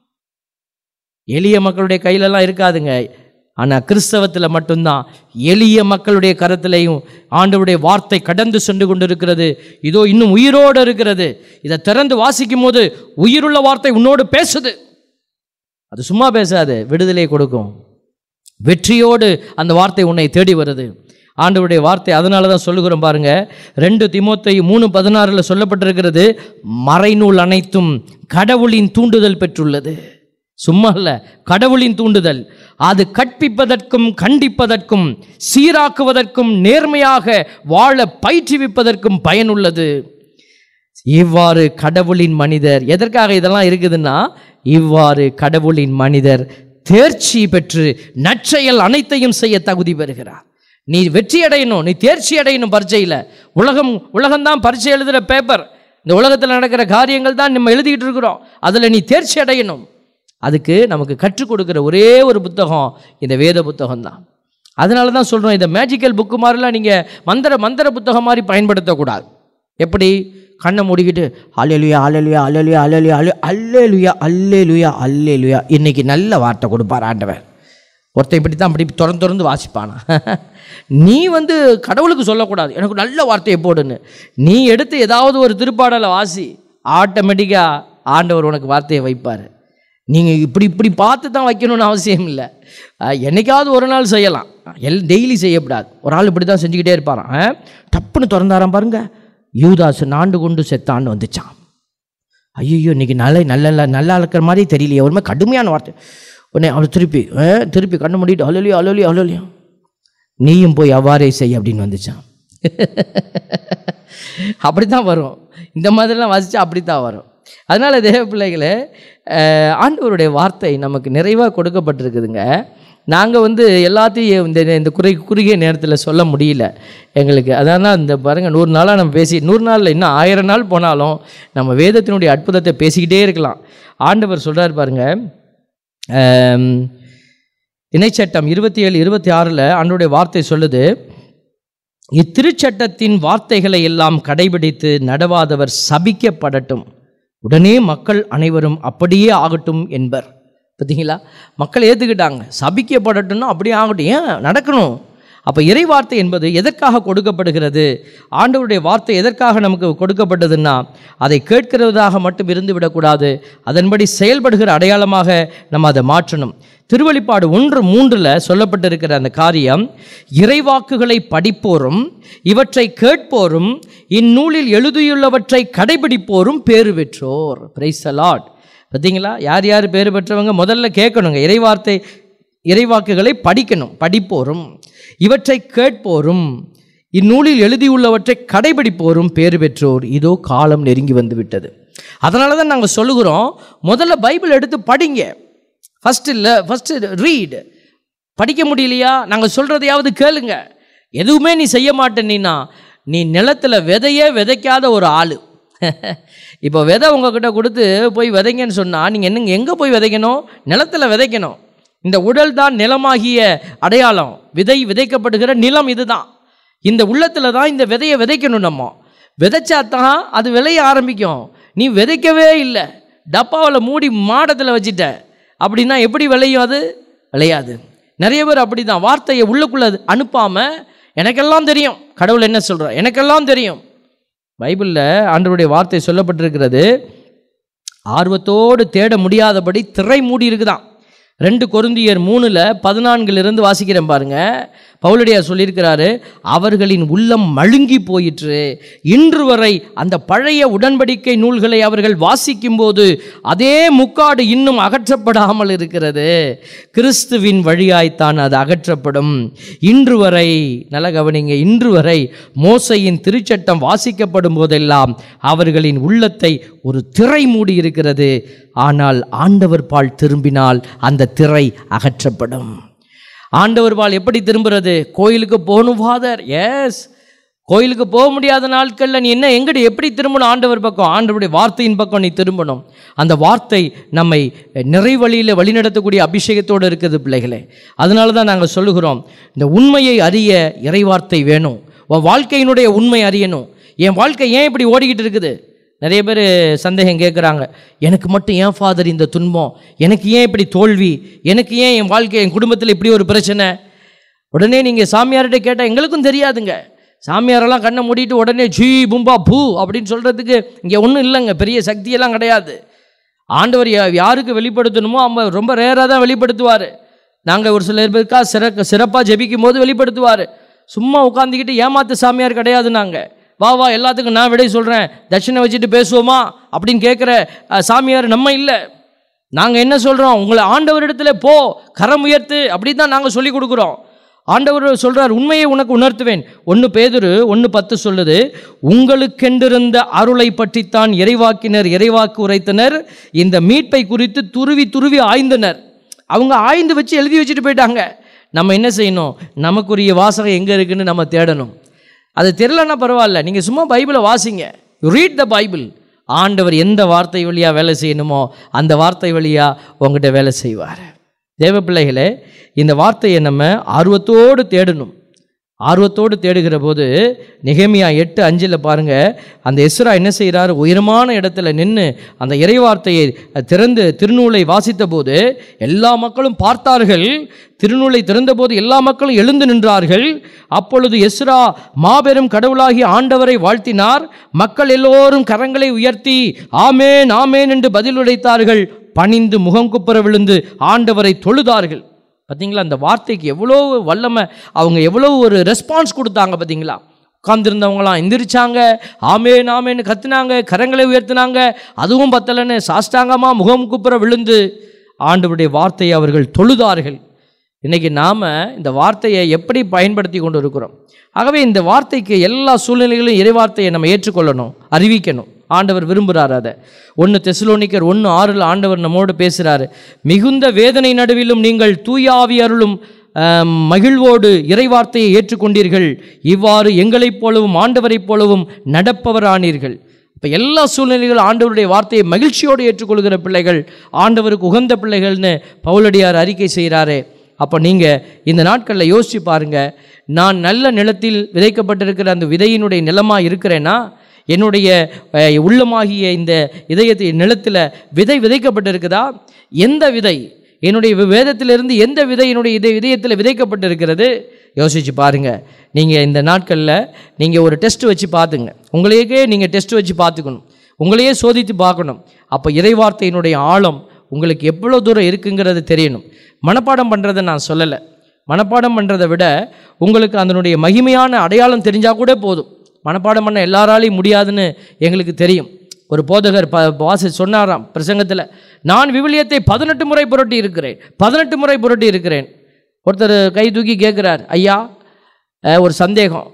எளிய மக்களுடைய கையிலெல்லாம் இருக்காதுங்க. ஆனால் கிறிஸ்தவத்தில் மட்டும்தான் எளிய மக்களுடைய கரத்திலையும் ஆண்டவருடைய வார்த்தை கடந்து சென்று கொண்டு இருக்கிறது. இதோ இன்னும் உயிரோடு இருக்கிறது. இதை திறந்து வாசிக்கும் போது உயிருள்ள வார்த்தை உன்னோடு பேசுது. அது சும்மா பேசாது, விடுதலை கொடுக்கும். வெற்றியோடு அந்த வார்த்தை உன்னை தேடி வருது. ஆண்டவருடைய வார்த்தை. அதனால தான் சொல்லுகிறோம் பாருங்க, ரெண்டு தீமோத்தேயு மூணு பதினாறுல சொல்லப்பட்டிருக்கிறது, மறைநூல் அனைத்தும் கடவுளின் தூண்டுதல் பெற்றுள்ளது. சும்மா இல்ல, கடவுளின் தூண்டுதல். அது கற்பிப்பதற்கும் கண்டிப்பதற்கும் சீராக்குவதற்கும் நேர்மையாக வாழ பயிற்றுவிப்பதற்கும் பயனுள்ளது. இவ்வாறு கடவுளின் மனிதர், எதற்காக இதெல்லாம் இருக்குதுன்னா, இவ்வாறு கடவுளின் மனிதர் தேர்ச்சி பெற்று நற்செயல் அனைத்தையும் செய்ய தகுதி பெறுகிறார். நீ வெற்றி அடையணும், நீ தேர்ச்சி அடையணும் பரீட்சையில். உலகம் உலகம்தான் பரீட்சை எழுதுகிற பேப்பர். இந்த உலகத்தில் நடக்கிற காரியங்கள் தான் நம்ம எழுதிக்கிட்டு இருக்கிறோம். அதில் நீ தேர்ச்சி அடையணும். அதுக்கு நமக்கு கற்றுக் கொடுக்குற ஒரே ஒரு புத்தகம் இந்த வேத புத்தகம் தான். அதனால தான் சொல்கிறோம், இந்த மேஜிக்கல் புக்கு மாதிரிலாம் நீங்கள் மந்திர மந்திர புத்தகம் மாதிரி பயன்படுத்தக்கூடாது. எப்படி? கண்ணை மூடிக்கிட்டு அல்லேலுயா அல்லேலுயா அல்லேலுயா அல்லேலுயா அல்லேலுயா அல்லேலுயா அல்லேலுயா இன்னைக்கு நல்ல வார்த்தை கொடுப்பார் ஆண்டவர். ஒருத்தன் இப்படி தான் அப்படி திறந்து திறந்து வாசிப்பானா? நீ வந்து கடவுளுக்கு சொல்லக்கூடாது எனக்கு நல்ல வார்த்தையை போடுன்னு. நீ எடுத்து ஏதாவது ஒரு திருப்பாடலை வாசி, ஆட்டோமேட்டிக்காக ஆண்டவர் உனக்கு வார்த்தையை வைப்பார். நீங்கள் இப்படி இப்படி பார்த்து தான் வைக்கணும்னு அவசியம் இல்லை. என்றைக்காவது ஒரு நாள் செய்யலாம், எல் டெய்லி செய்யக்கூடாது. ஒரு ஆள் இப்படி தான் செஞ்சுக்கிட்டே இருப்பாராம். டப்புன்னு திறந்தாராம் பாருங்க, யூதாஸ் நாண்டு கொண்டு செத்தான்னு வந்துச்சான். ஐயோ இன்னைக்கு நல்ல நல்ல நல்லா இருக்கிற மாதிரி தெரியலையே, ஒரு மாதிரி கடுமையான வார்த்தை. உடனே அவர் திருப்பி திருப்பி கண்ணு மூடிட்டு அலோலியோ அலோலியோ அலோலியோ நீயும் போய் அவ்வாறே செய் அப்படின்னு வந்துச்சான். அப்படி தான் வரும், இந்த மாதிரிலாம் வாசித்தா அப்படி தான் வரும். அதனால் தேவ பிள்ளைகளே, ஆண்டவருடைய வார்த்தை நமக்கு நிறைவாக கொடுக்கப்பட்டிருக்குதுங்க. நாங்கள் வந்து எல்லாத்தையும் இந்த இந்த குறை குறுகிய நேரத்தில் சொல்ல முடியல எங்களுக்கு. அதனால் இந்த பாருங்கள், நூறு நாளாக நம்ம பேசி, நூறு நாளில் இன்னும் ஆயிரம் நாள் போனாலும் நம்ம வேதத்தினுடைய அற்புதத்தை பேசிக்கிட்டே இருக்கலாம். ஆண்டவர் சொல்கிறார் பாருங்கள், இணைச்சட்டம் இருபத்தி ஏழு இருபத்தி ஆறில் ஆண்டவருடைய வார்த்தை சொல்லுது, இத்திருச்சட்டத்தின் வார்த்தைகளை எல்லாம் கடைபிடித்து நடவாதவர் சபிக்கப்படட்டும், உடனே மக்கள் அனைவரும் அப்படியே ஆகட்டும் என்பர். பார்த்தீங்களா, மக்கள் ஏற்றுக்கிட்டாங்க, சபிக்கப்படட்டும்னா அப்படியே ஆகட்டும். ஏன் நடக்கணும்? அப்போ இறை வார்த்தை என்பது எதற்காக கொடுக்கப்படுகிறது? ஆண்டவருடைய வார்த்தை எதற்காக நமக்கு கொடுக்கப்பட்டதுன்னா, அதை கேட்கிறதாக மட்டும் இருந்து விடக்கூடாது, அதன்படி செயல்படுகிற அடையாளமாக நம்ம அதை மாற்றணும். திருவெளிப்பாடு ஒன்று மூன்றில் சொல்லப்பட்டிருக்கிற அந்த காரியம், இறைவாக்குகளை படிப்போரும் இவற்றை கேட்போரும் இந்நூலில் எழுதியுள்ளவற்றை கடைபிடிப்போரும் பேறு பெற்றோர். Praise the Lord. பார்த்தீங்களா, யார் யார் பேறு பெற்றவங்க? முதல்ல கேட்கணுங்க, இறைவார்த்தை இறைவாக்குகளை படிக்கணும். படிப்போரும் இவற்றை கேட்போரும் இந்நூலில் எழுதியுள்ளவற்றை கடைபிடிப்போரும் பேறு பெற்றோர். இதோ காலம் நெருங்கி வந்து விட்டது. அதனால தான் நாங்கள் சொல்லுகிறோம், முதல்ல பைபிள் எடுத்து படிங்க. ஃபஸ்ட்டு இல்லை, ஃபஸ்ட்டு ரீட். படிக்க முடியலையா, நாங்கள் சொல்கிறதையாவது கேளுங்க. எதுவுமே நீ செய்ய மாட்டேன்னா நீ நிலத்தில் விதையே விதைக்காத ஒரு ஆள். இப்போ விதை உங்ககிட்ட கொடுத்து போய் விதைங்கன்னு சொன்னால் நீங்கள் என்னங்க எங்கே போய் விதைக்கணும்? நிலத்தில் விதைக்கணும். இந்த உடல் தான் நிலமாகிய அடையாளம். விதை விதைக்கப்படுகிற நிலம் இதுதான். இந்த உள்ளத்தில் தான் இந்த விதையை விதைக்கணும். நம்ம விதைச்சா தான் அது விளைய ஆரம்பிக்கும். நீ விதைக்கவே இல்லை, டப்பாவில் மூடி மாடத்தில் வச்சுட்ட அப்படின்னா எப்படி விளையும்? அது விளையாது. நிறைய பேர் அப்படி தான், வார்த்தையை உள்ளுக்குள்ளே அனுப்பாமல் எனக்கெல்லாம் தெரியும், கடவுள் என்ன சொல்கிறார் எனக்கெல்லாம் தெரியும். பைபிளில் ஆண்டவருடைய வார்த்தை சொல்லப்பட்டிருக்கிறது, ஆர்வத்தோடு தேட முடியாதபடி திரை மூடி இருக்குதான். ரெண்டு கொரிந்தியர் மூணுல பதினான்கிலிருந்து வாசிக்கிறேன் பாருங்க. பவுலடியா சொல்லியிருக்கிறாரு, அவர்களின் உள்ளம் மழுங்கி போயிற்று. இன்று வரை அந்த பழைய உடன்படிக்கை நூல்களை அவர்கள் வாசிக்கும் போது அதே முக்காடு இன்னும் அகற்றப்படாமல் இருக்கிறது. கிறிஸ்துவின் வழியாய்த்தான் அது அகற்றப்படும். இன்று வரை, நல்ல கவனிங்க, இன்று வரை மோசையின் திருச்சட்டம் வாசிக்கப்படும் போதெல்லாம் அவர்களின் உள்ளத்தை ஒரு திரை மூடி இருக்கிறது. ஆனால் ஆண்டவர் பால் திரும்பினால் அந்த திரை அகற்றப்படும். ஆண்டவர் பால் எப்படி திரும்புறது? கோயிலுக்கு போகணும் ஃபாதர். எஸ், கோயிலுக்கு போக முடியாத நாட்களில் நீ என்ன எங்கடி எப்படி திரும்பணும்? ஆண்டவர் பக்கம், ஆண்டவருடைய வார்த்தையின் பக்கம் நீ திரும்பணும். அந்த வார்த்தை நம்மை நிறைவழியில் வழிநடத்தக்கூடிய அபிஷேகத்தோடு இருக்குது பிள்ளைகளே. அதனால தான் நாங்கள் சொல்லுகிறோம், இந்த உண்மையை அறிய இறைவார்த்தை வேணும். உன் வாழ்க்கையினுடைய உண்மை அறியணும். என் வாழ்க்கை ஏன் இப்படி ஓடிக்கிட்டு இருக்குது? நிறைய பேர் சந்தேகம் கேட்குறாங்க, எனக்கு மட்டும் ஏன் ஃபாதர் இந்த துன்பம், எனக்கு ஏன் இப்படி தோல்வி, எனக்கு ஏன் என் வாழ்க்கை என் குடும்பத்தில் இப்படி ஒரு பிரச்சனை? உடனே நீங்கள் சாமியார்கிட்ட கேட்டால் எங்களுக்கும் தெரியாதுங்க. சாமியாரெல்லாம் கண்ணை மூடிட்டு உடனே ஜீ பும்பா பூ அப்படின்னு சொல்கிறதுக்கு இங்கே ஒன்றும் இல்லைங்க, பெரிய சக்தியெல்லாம் கிடையாது. ஆண்டவர் யாருக்கு வெளிப்படுத்தணுமோ அவங்க ரொம்ப ரேராக தான் வெளிப்படுத்துவார். நாங்கள் ஒரு சில பேருக்கா சிற சிறப்பாக ஜெபிக்கும் போது வெளிப்படுத்துவார். சும்மா உட்காந்துக்கிட்டு ஏமாத்து சாமியார் கிடையாது. நாங்கள் வா வா எல்லாத்துக்கும் நான் விடை சொல்கிறேன், தட்சிணை வச்சுட்டு பேசுவோமா அப்படின்னு கேட்குற சாமியார் நம்ம இல்லை. நாங்கள் என்ன சொல்கிறோம், உங்களை ஆண்டவரிடத்துல போ, கரம் உயர்த்து, அப்படி தான் நாங்கள் சொல்லி கொடுக்குறோம். ஆண்டவர் சொல்கிறார், உண்மையை உனக்கு உணர்த்துவேன். ஒன்று பேதுரு ஒன்று பத்து சொல்லுது, உங்களுக்கென்றிருந்த அருளை பற்றித்தான் இறைவாக்கினர் இறைவாக்கு உரைத்தனர், இந்த மீட்பை குறித்து துருவி துருவி ஆய்ந்தனர். அவங்க ஆய்ந்து வச்சு எழுதி வச்சுட்டு போயிட்டாங்க. நம்ம என்ன செய்யணும்? நமக்குரிய வாசகம் எங்கே இருக்குன்னு நம்ம தேடணும். அது தெரியலன்னா பரவாயில்ல, நீங்கள் சும்மா பைபிளை வாசிங்க, ரீட் த பைபிள். ஆண்டவர் எந்த வார்த்தை வழியாக வேலை செய்யணுமோ அந்த வார்த்தை வழியாக உங்கள்கிட்ட வேலை செய்வார். தேவ பிள்ளைகளே, இந்த வார்த்தையை நம்ம ஆர்வத்தோடு தேடணும். ஆர்வத்தோடு தேடுகிற போது நெகேமியா எட்டு அஞ்சில் பாருங்கள், அந்த எஸ்ரா என்ன செய்கிறார்? உயரமான இடத்துல நின்று அந்த இறைவார்த்தையை திறந்து திருநூலை வாசித்த போது எல்லா மக்களும் பார்த்தார்கள். திருநூலை திறந்தபோது எல்லா மக்களும் எழுந்து நின்றார்கள். அப்பொழுது எஸ்ரா மாபெரும் கடவுளாகி ஆண்டவரை வாழ்த்தினார். மக்கள் எல்லோரும் கரங்களை உயர்த்தி ஆமேன் ஆமேன் என்று பதில் உரைத்தார்கள். பணிந்து முகங்குப்புற விழுந்து ஆண்டவரை தொழுதார்கள். பார்த்தீங்களா, அந்த வார்த்தைக்கு எவ்வளோ வல்லமை, அவங்க எவ்வளோ ஒரு ரெஸ்பான்ஸ் கொடுத்தாங்க. பார்த்தீங்களா, உட்கார்ந்துருந்தவங்களாம் எந்திரிச்சாங்க, ஆமேன் ஆமேன்னு கத்துனாங்க, கரங்களை உயர்த்தினாங்க. அதுவும் பத்தலன்னு சாஷ்டாங்கமாக முகம் குப்புற விழுந்து ஆண்டவருடைய வார்த்தையை அவர்கள் தொழுதார்கள். இன்றைக்கி நாம் இந்த வார்த்தையை எப்படி பயன்படுத்தி கொண்டு இருக்கிறோம்? ஆகவே இந்த வார்த்தைக்கு எல்லா சூழ்நிலைகளிலும் இறைவார்த்தையை நம்ம ஏற்றுக்கொள்ளணும், அறிவிக்கணும். ஆண்டவர் விரும்புகிறார் அதை. ஒன்று தெசலோனிக்கர் ஒன்று ஆறில் ஆண்டவர் நம்மோடு பேசுகிறாரு. மிகுந்த வேதனை நடுவிலும் நீங்கள் தூய ஆவி அருளும் மகிழ்வோடு இறைவார்த்தையை ஏற்றுக்கொண்டீர்கள். இவ்வாறு எங்களைப் போலவும் ஆண்டவரைப் போலவும் நடப்பவரானீர்கள். இப்போ எல்லா சூழ்நிலைகளும் ஆண்டவருடைய வார்த்தையை மகிழ்ச்சியோடு ஏற்றுக்கொள்கிற பிள்ளைகள் ஆண்டவருக்கு உகந்த பிள்ளைகள்னு பவுலடியார் அறிக்கை செய்கிறாரே. அப்போ நீங்கள் இந்த நாட்களில் யோசித்து பாருங்கள், நான் நல்ல நிலத்தில் விதைக்கப்பட்டிருக்கிற அந்த விதையினுடைய நிலமாக இருக்கிறேன்னா, என்னுடைய உள்ளமாகிய இந்த இதயத்தை நிலத்தில் விதை விதைக்கப்பட்டிருக்குதா? எந்த விதை? என்னுடைய வேதத்திலிருந்து எந்த விதை என்னுடைய இதை இதயத்தில் விதைக்கப்பட்டிருக்கிறது? யோசித்து பாருங்கள். நீங்கள் இந்த நாட்களில் நீங்கள் ஒரு டெஸ்ட் வச்சு பார்த்துங்க. உங்களையே நீங்கள் டெஸ்ட் வச்சு பார்த்துக்கணும், உங்களையே சோதித்து பார்க்கணும். அப்போ இறைவார்த்தையினுடைய ஆழம் உங்களுக்கு எவ்வளோ தூரம் இருக்குங்கிறது தெரியணும். மனப்பாடம் பண்ணுறதை நான் சொல்லலை. மனப்பாடம் பண்ணுறதை விட உங்களுக்கு அதனுடைய மகிமையான அடையாளம் தெரிஞ்சால் கூட போதும். மனப்பாடம் பண்ண எல்லாராலையும் முடியாதுன்னு எங்களுக்கு தெரியும். ஒரு போதகர் ப வாசி சொன்னாராம் பிரசங்கத்தில், நான் விவிலியத்தை பதினெட்டு முறை புரட்டி இருக்கிறேன் பதினெட்டு முறை புரட்டி இருக்கிறேன் ஒருத்தர் கை தூக்கி கேட்குறார், ஐயா ஒரு சந்தேகம்.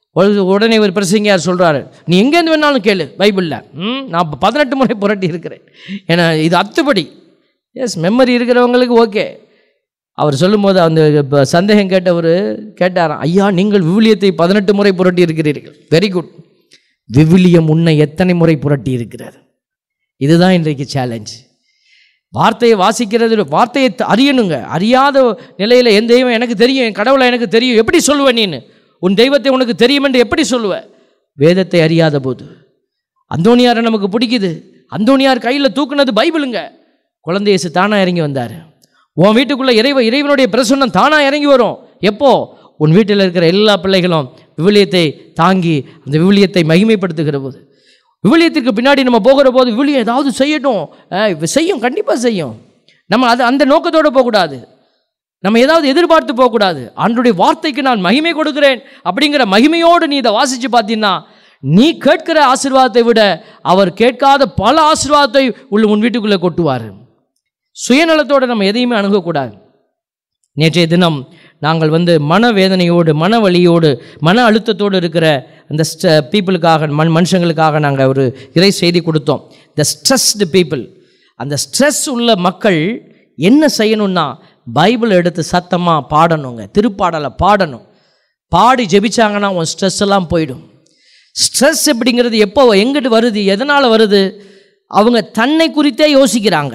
உடனே ஒரு பிரசங்கியார் சொல்கிறாரு, நீ எங்கேருந்து வேணாலும் கேளு, பைபிளில் ம் நான் பதினெட்டு முறை புரட்டி இருக்கிறேன். ஏன்னா இது அத்துப்படி. எஸ், மெமரி இருக்கிறவங்களுக்கு ஓகே. அவர் சொல்லும்போது அந்த சந்தேகம் கேட்டவர் கேட்டாராம், ஐயா நீங்கள் விவிலியத்தை பதினெட்டு முறை புரட்டி இருக்கிறீர்கள். Very good. விவிலியம் உன்னை எத்தனை முறை புரட்டி இருக்கிறார்? இதுதான் இன்றைக்கு சேலஞ்ச். வார்த்தையை வாசிக்கிறது, வார்த்தையை அறியணுங்க. அறியாத நிலையில் என் தெய்வம் எனக்கு தெரியும், என் கடவுளை எனக்கு தெரியும் எப்படி சொல்லுவேன்? நீனு உன் தெய்வத்தை உனக்கு தெரியும் என்று எப்படி சொல்லுவேன்? வேதத்தை அறியாத போது. அந்தோனியாரை நமக்கு பிடிக்குது. அந்தோனியார் கையில் தூக்குனது பைபிளுங்க. குழந்தை இயேசு தானாக இறங்கி வந்தார். உன் வீட்டுக்குள்ளே இறைவ இறைவனுடைய பிரசன்னம் தானாக இறங்கி வரும். எப்போ? உன் வீட்டில் இருக்கிற எல்லா பிள்ளைகளும் விவிலியத்தை தாங்கி அந்த விவிலியத்தை மகிமைப்படுத்துகிற போது. விவிலியத்திற்கு பின்னாடி நம்ம போகிற போது விவிலியம் ஏதாவது செய்யட்டும், செய்யும், கண்டிப்பாக செய்யும். நம்ம அது அந்த நோக்கத்தோடு போகக்கூடாது, நம்ம ஏதாவது எதிர்பார்த்து போகக்கூடாது. ஆண்டவருடைய வார்த்தைக்கு நான் மகிமை கொடுக்கிறேன் அப்படிங்கிற மகிமையோடு நீ இதை வாசித்து பார்த்தீங்கன்னா, நீ கேட்கிற ஆசீர்வாதத்தை விட அவர் கேட்காத பல ஆசீர்வாதத்தை உள்ள உன் வீட்டுக்குள்ளே கொட்டுவார். சுயநலத்தோடு நம்ம எதையுமே அணுகக்கூடாது. நேற்றைய தினம் நாங்கள் வந்து மனவேதனையோடு, மன வலியோடு, மன அழுத்தத்தோடு இருக்கிற அந்த பீப்புளுக்காக, மண் மனுஷங்களுக்காக நாங்கள் ஒரு இறை செய்தி கொடுத்தோம். The stressed people. அந்த ஸ்ட்ரெஸ் உள்ள மக்கள் என்ன செய்யணும்னா, பைபிள் எடுத்து சத்தமாக பாடணுங்க, திருப்பாடலை பாடணும். பாடி ஜெபிச்சாங்கன்னா உன் ஸ்ட்ரெஸ் எல்லாம் போயிடும். ஸ்ட்ரெஸ் எப்படிங்கிறது எப்போ எங்கிட்டு வருது, எதனால் வருது? அவங்க தன்னை குறித்தே யோசிக்கிறாங்க,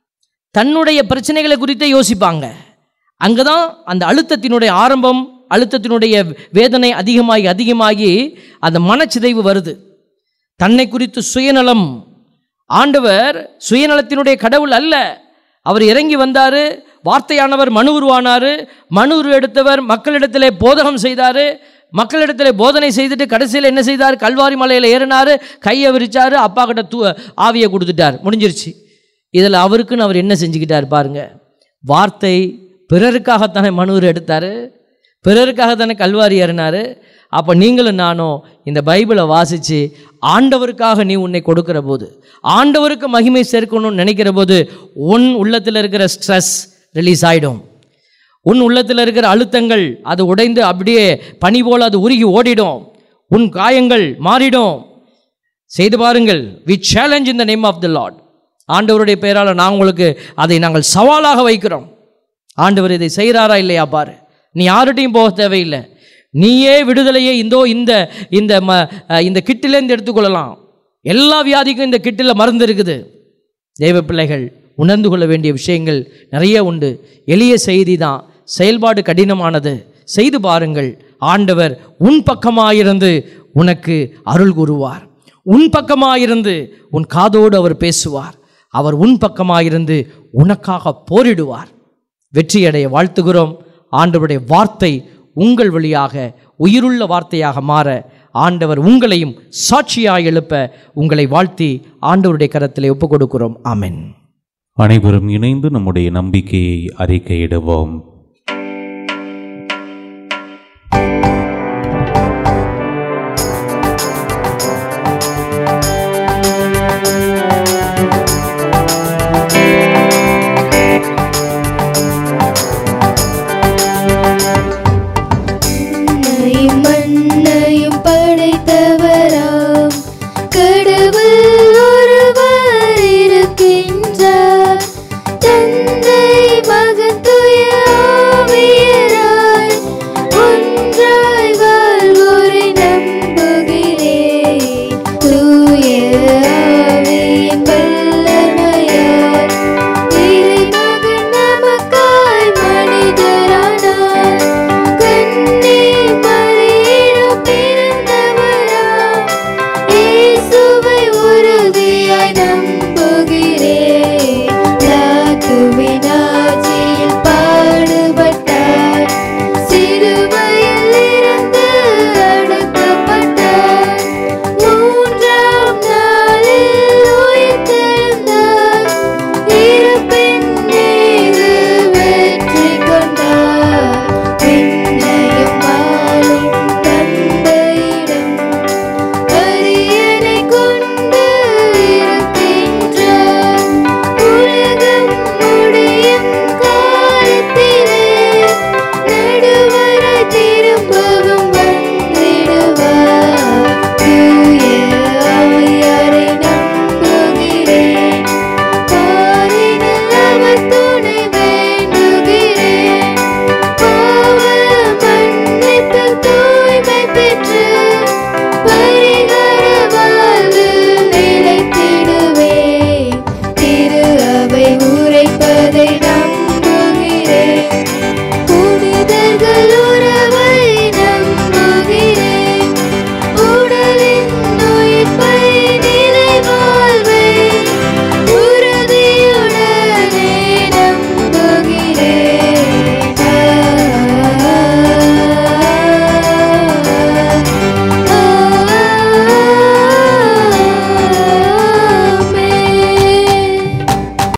தன்னுடைய பிரச்சனைகளை குறித்தே யோசிப்பாங்க. அங்கே தான் அந்த அழுத்தத்தினுடைய ஆரம்பம், அழுத்தத்தினுடைய வேதனை அதிகமாகி அதிகமாகி அந்த மனச்சிதைவு வருது. தன்னை குறித்து சுயநலம். ஆண்டவர் சுயநலத்தினுடைய கடவுள் அல்ல. அவர் இறங்கி வந்தார், வார்த்தையானவர் மனு உருவானார். மனு உரு எடுத்தவர் மக்களிடத்திலே போதகம் செய்தார். மக்களிடத்தில் போதனை செய்துட்டு கடைசியில் என்ன செய்தார்? கல்வாரி மலையில் ஏறினார், கையை விரிச்சார், அப்பா கிட்ட தூ ஆவியை கொடுத்துட்டார், முடிஞ்சிருச்சு. இதில் அவருக்குன்னு அவர் என்ன செஞ்சுக்கிட்டார் பாருங்க. வார்த்தை பிறருக்காகத்தானே மனு எடுத்தார், பிறருக்காகத்தானே கல்வாரி ஏறினார். அப்போ நீங்களும் நானும் இந்த பைபிளை வாசித்து ஆண்டவருக்காக நீ உன்னை கொடுக்கிற போது, ஆண்டவருக்கு மகிமை சேர்க்கணும்னு நினைக்கிற போது, உன் உள்ளத்தில் இருக்கிற ஸ்ட்ரெஸ் ரிலீஸ் ஆகிடும். உன் உள்ளத்தில் இருக்கிற அழுத்தங்கள் அது உடைந்து அப்படியே பனி போல் அது உருகி ஓடிடும். உன் காயங்கள் மாறிடும். செய்து பாருங்கள். We challenge in the name of the Lord. ஆண்டவருடைய பெயரால் நான் உங்களுக்கு அதை நாங்கள் சவாலாக வைக்கிறோம். ஆண்டவர் இதை செய்கிறாரா இல்லையா பாரு. நீ யார்கிட்டையும் போக தேவையில்லை. நீயே விடுதலையே இந்தோ இந்த இந்த ம இந்த கிட்டிலேருந்து எடுத்துக்கொள்ளலாம். எல்லா வியாதிக்கும் இந்த கிட்டில் மருந்து இருக்குது. தெய்வ பிள்ளைகள் உணர்ந்து கொள்ள வேண்டிய விஷயங்கள் நிறைய உண்டு. எளிய செய்தி தான், செயல்பாடு கடினமானது. செய்து பாருங்கள். ஆண்டவர் உன் பக்கமாயிருந்து உனக்கு அருள் கூறுவார். உன் பக்கமாயிருந்து உன் காதோடு அவர் பேசுவார். அவர் உன் பக்கமாயிருந்து உனக்காக போரிடுவார். வெற்றியடைய வாழ்த்துகிறோம். ஆண்டவருடைய வார்த்தை உங்கள் வழியாக உயிருள்ள வார்த்தையாக மாற ஆண்டவர் உங்களையும் சாட்சியாய் எழுப்ப உங்களை வாழ்த்தி ஆண்டவருடைய கரத்திலே ஒப்புக் கொடுக்கிறோம். ஆமென். அனைவரும் இணைந்து நம்முடைய நம்பிக்கையை அறிக்கையிடுவோம்.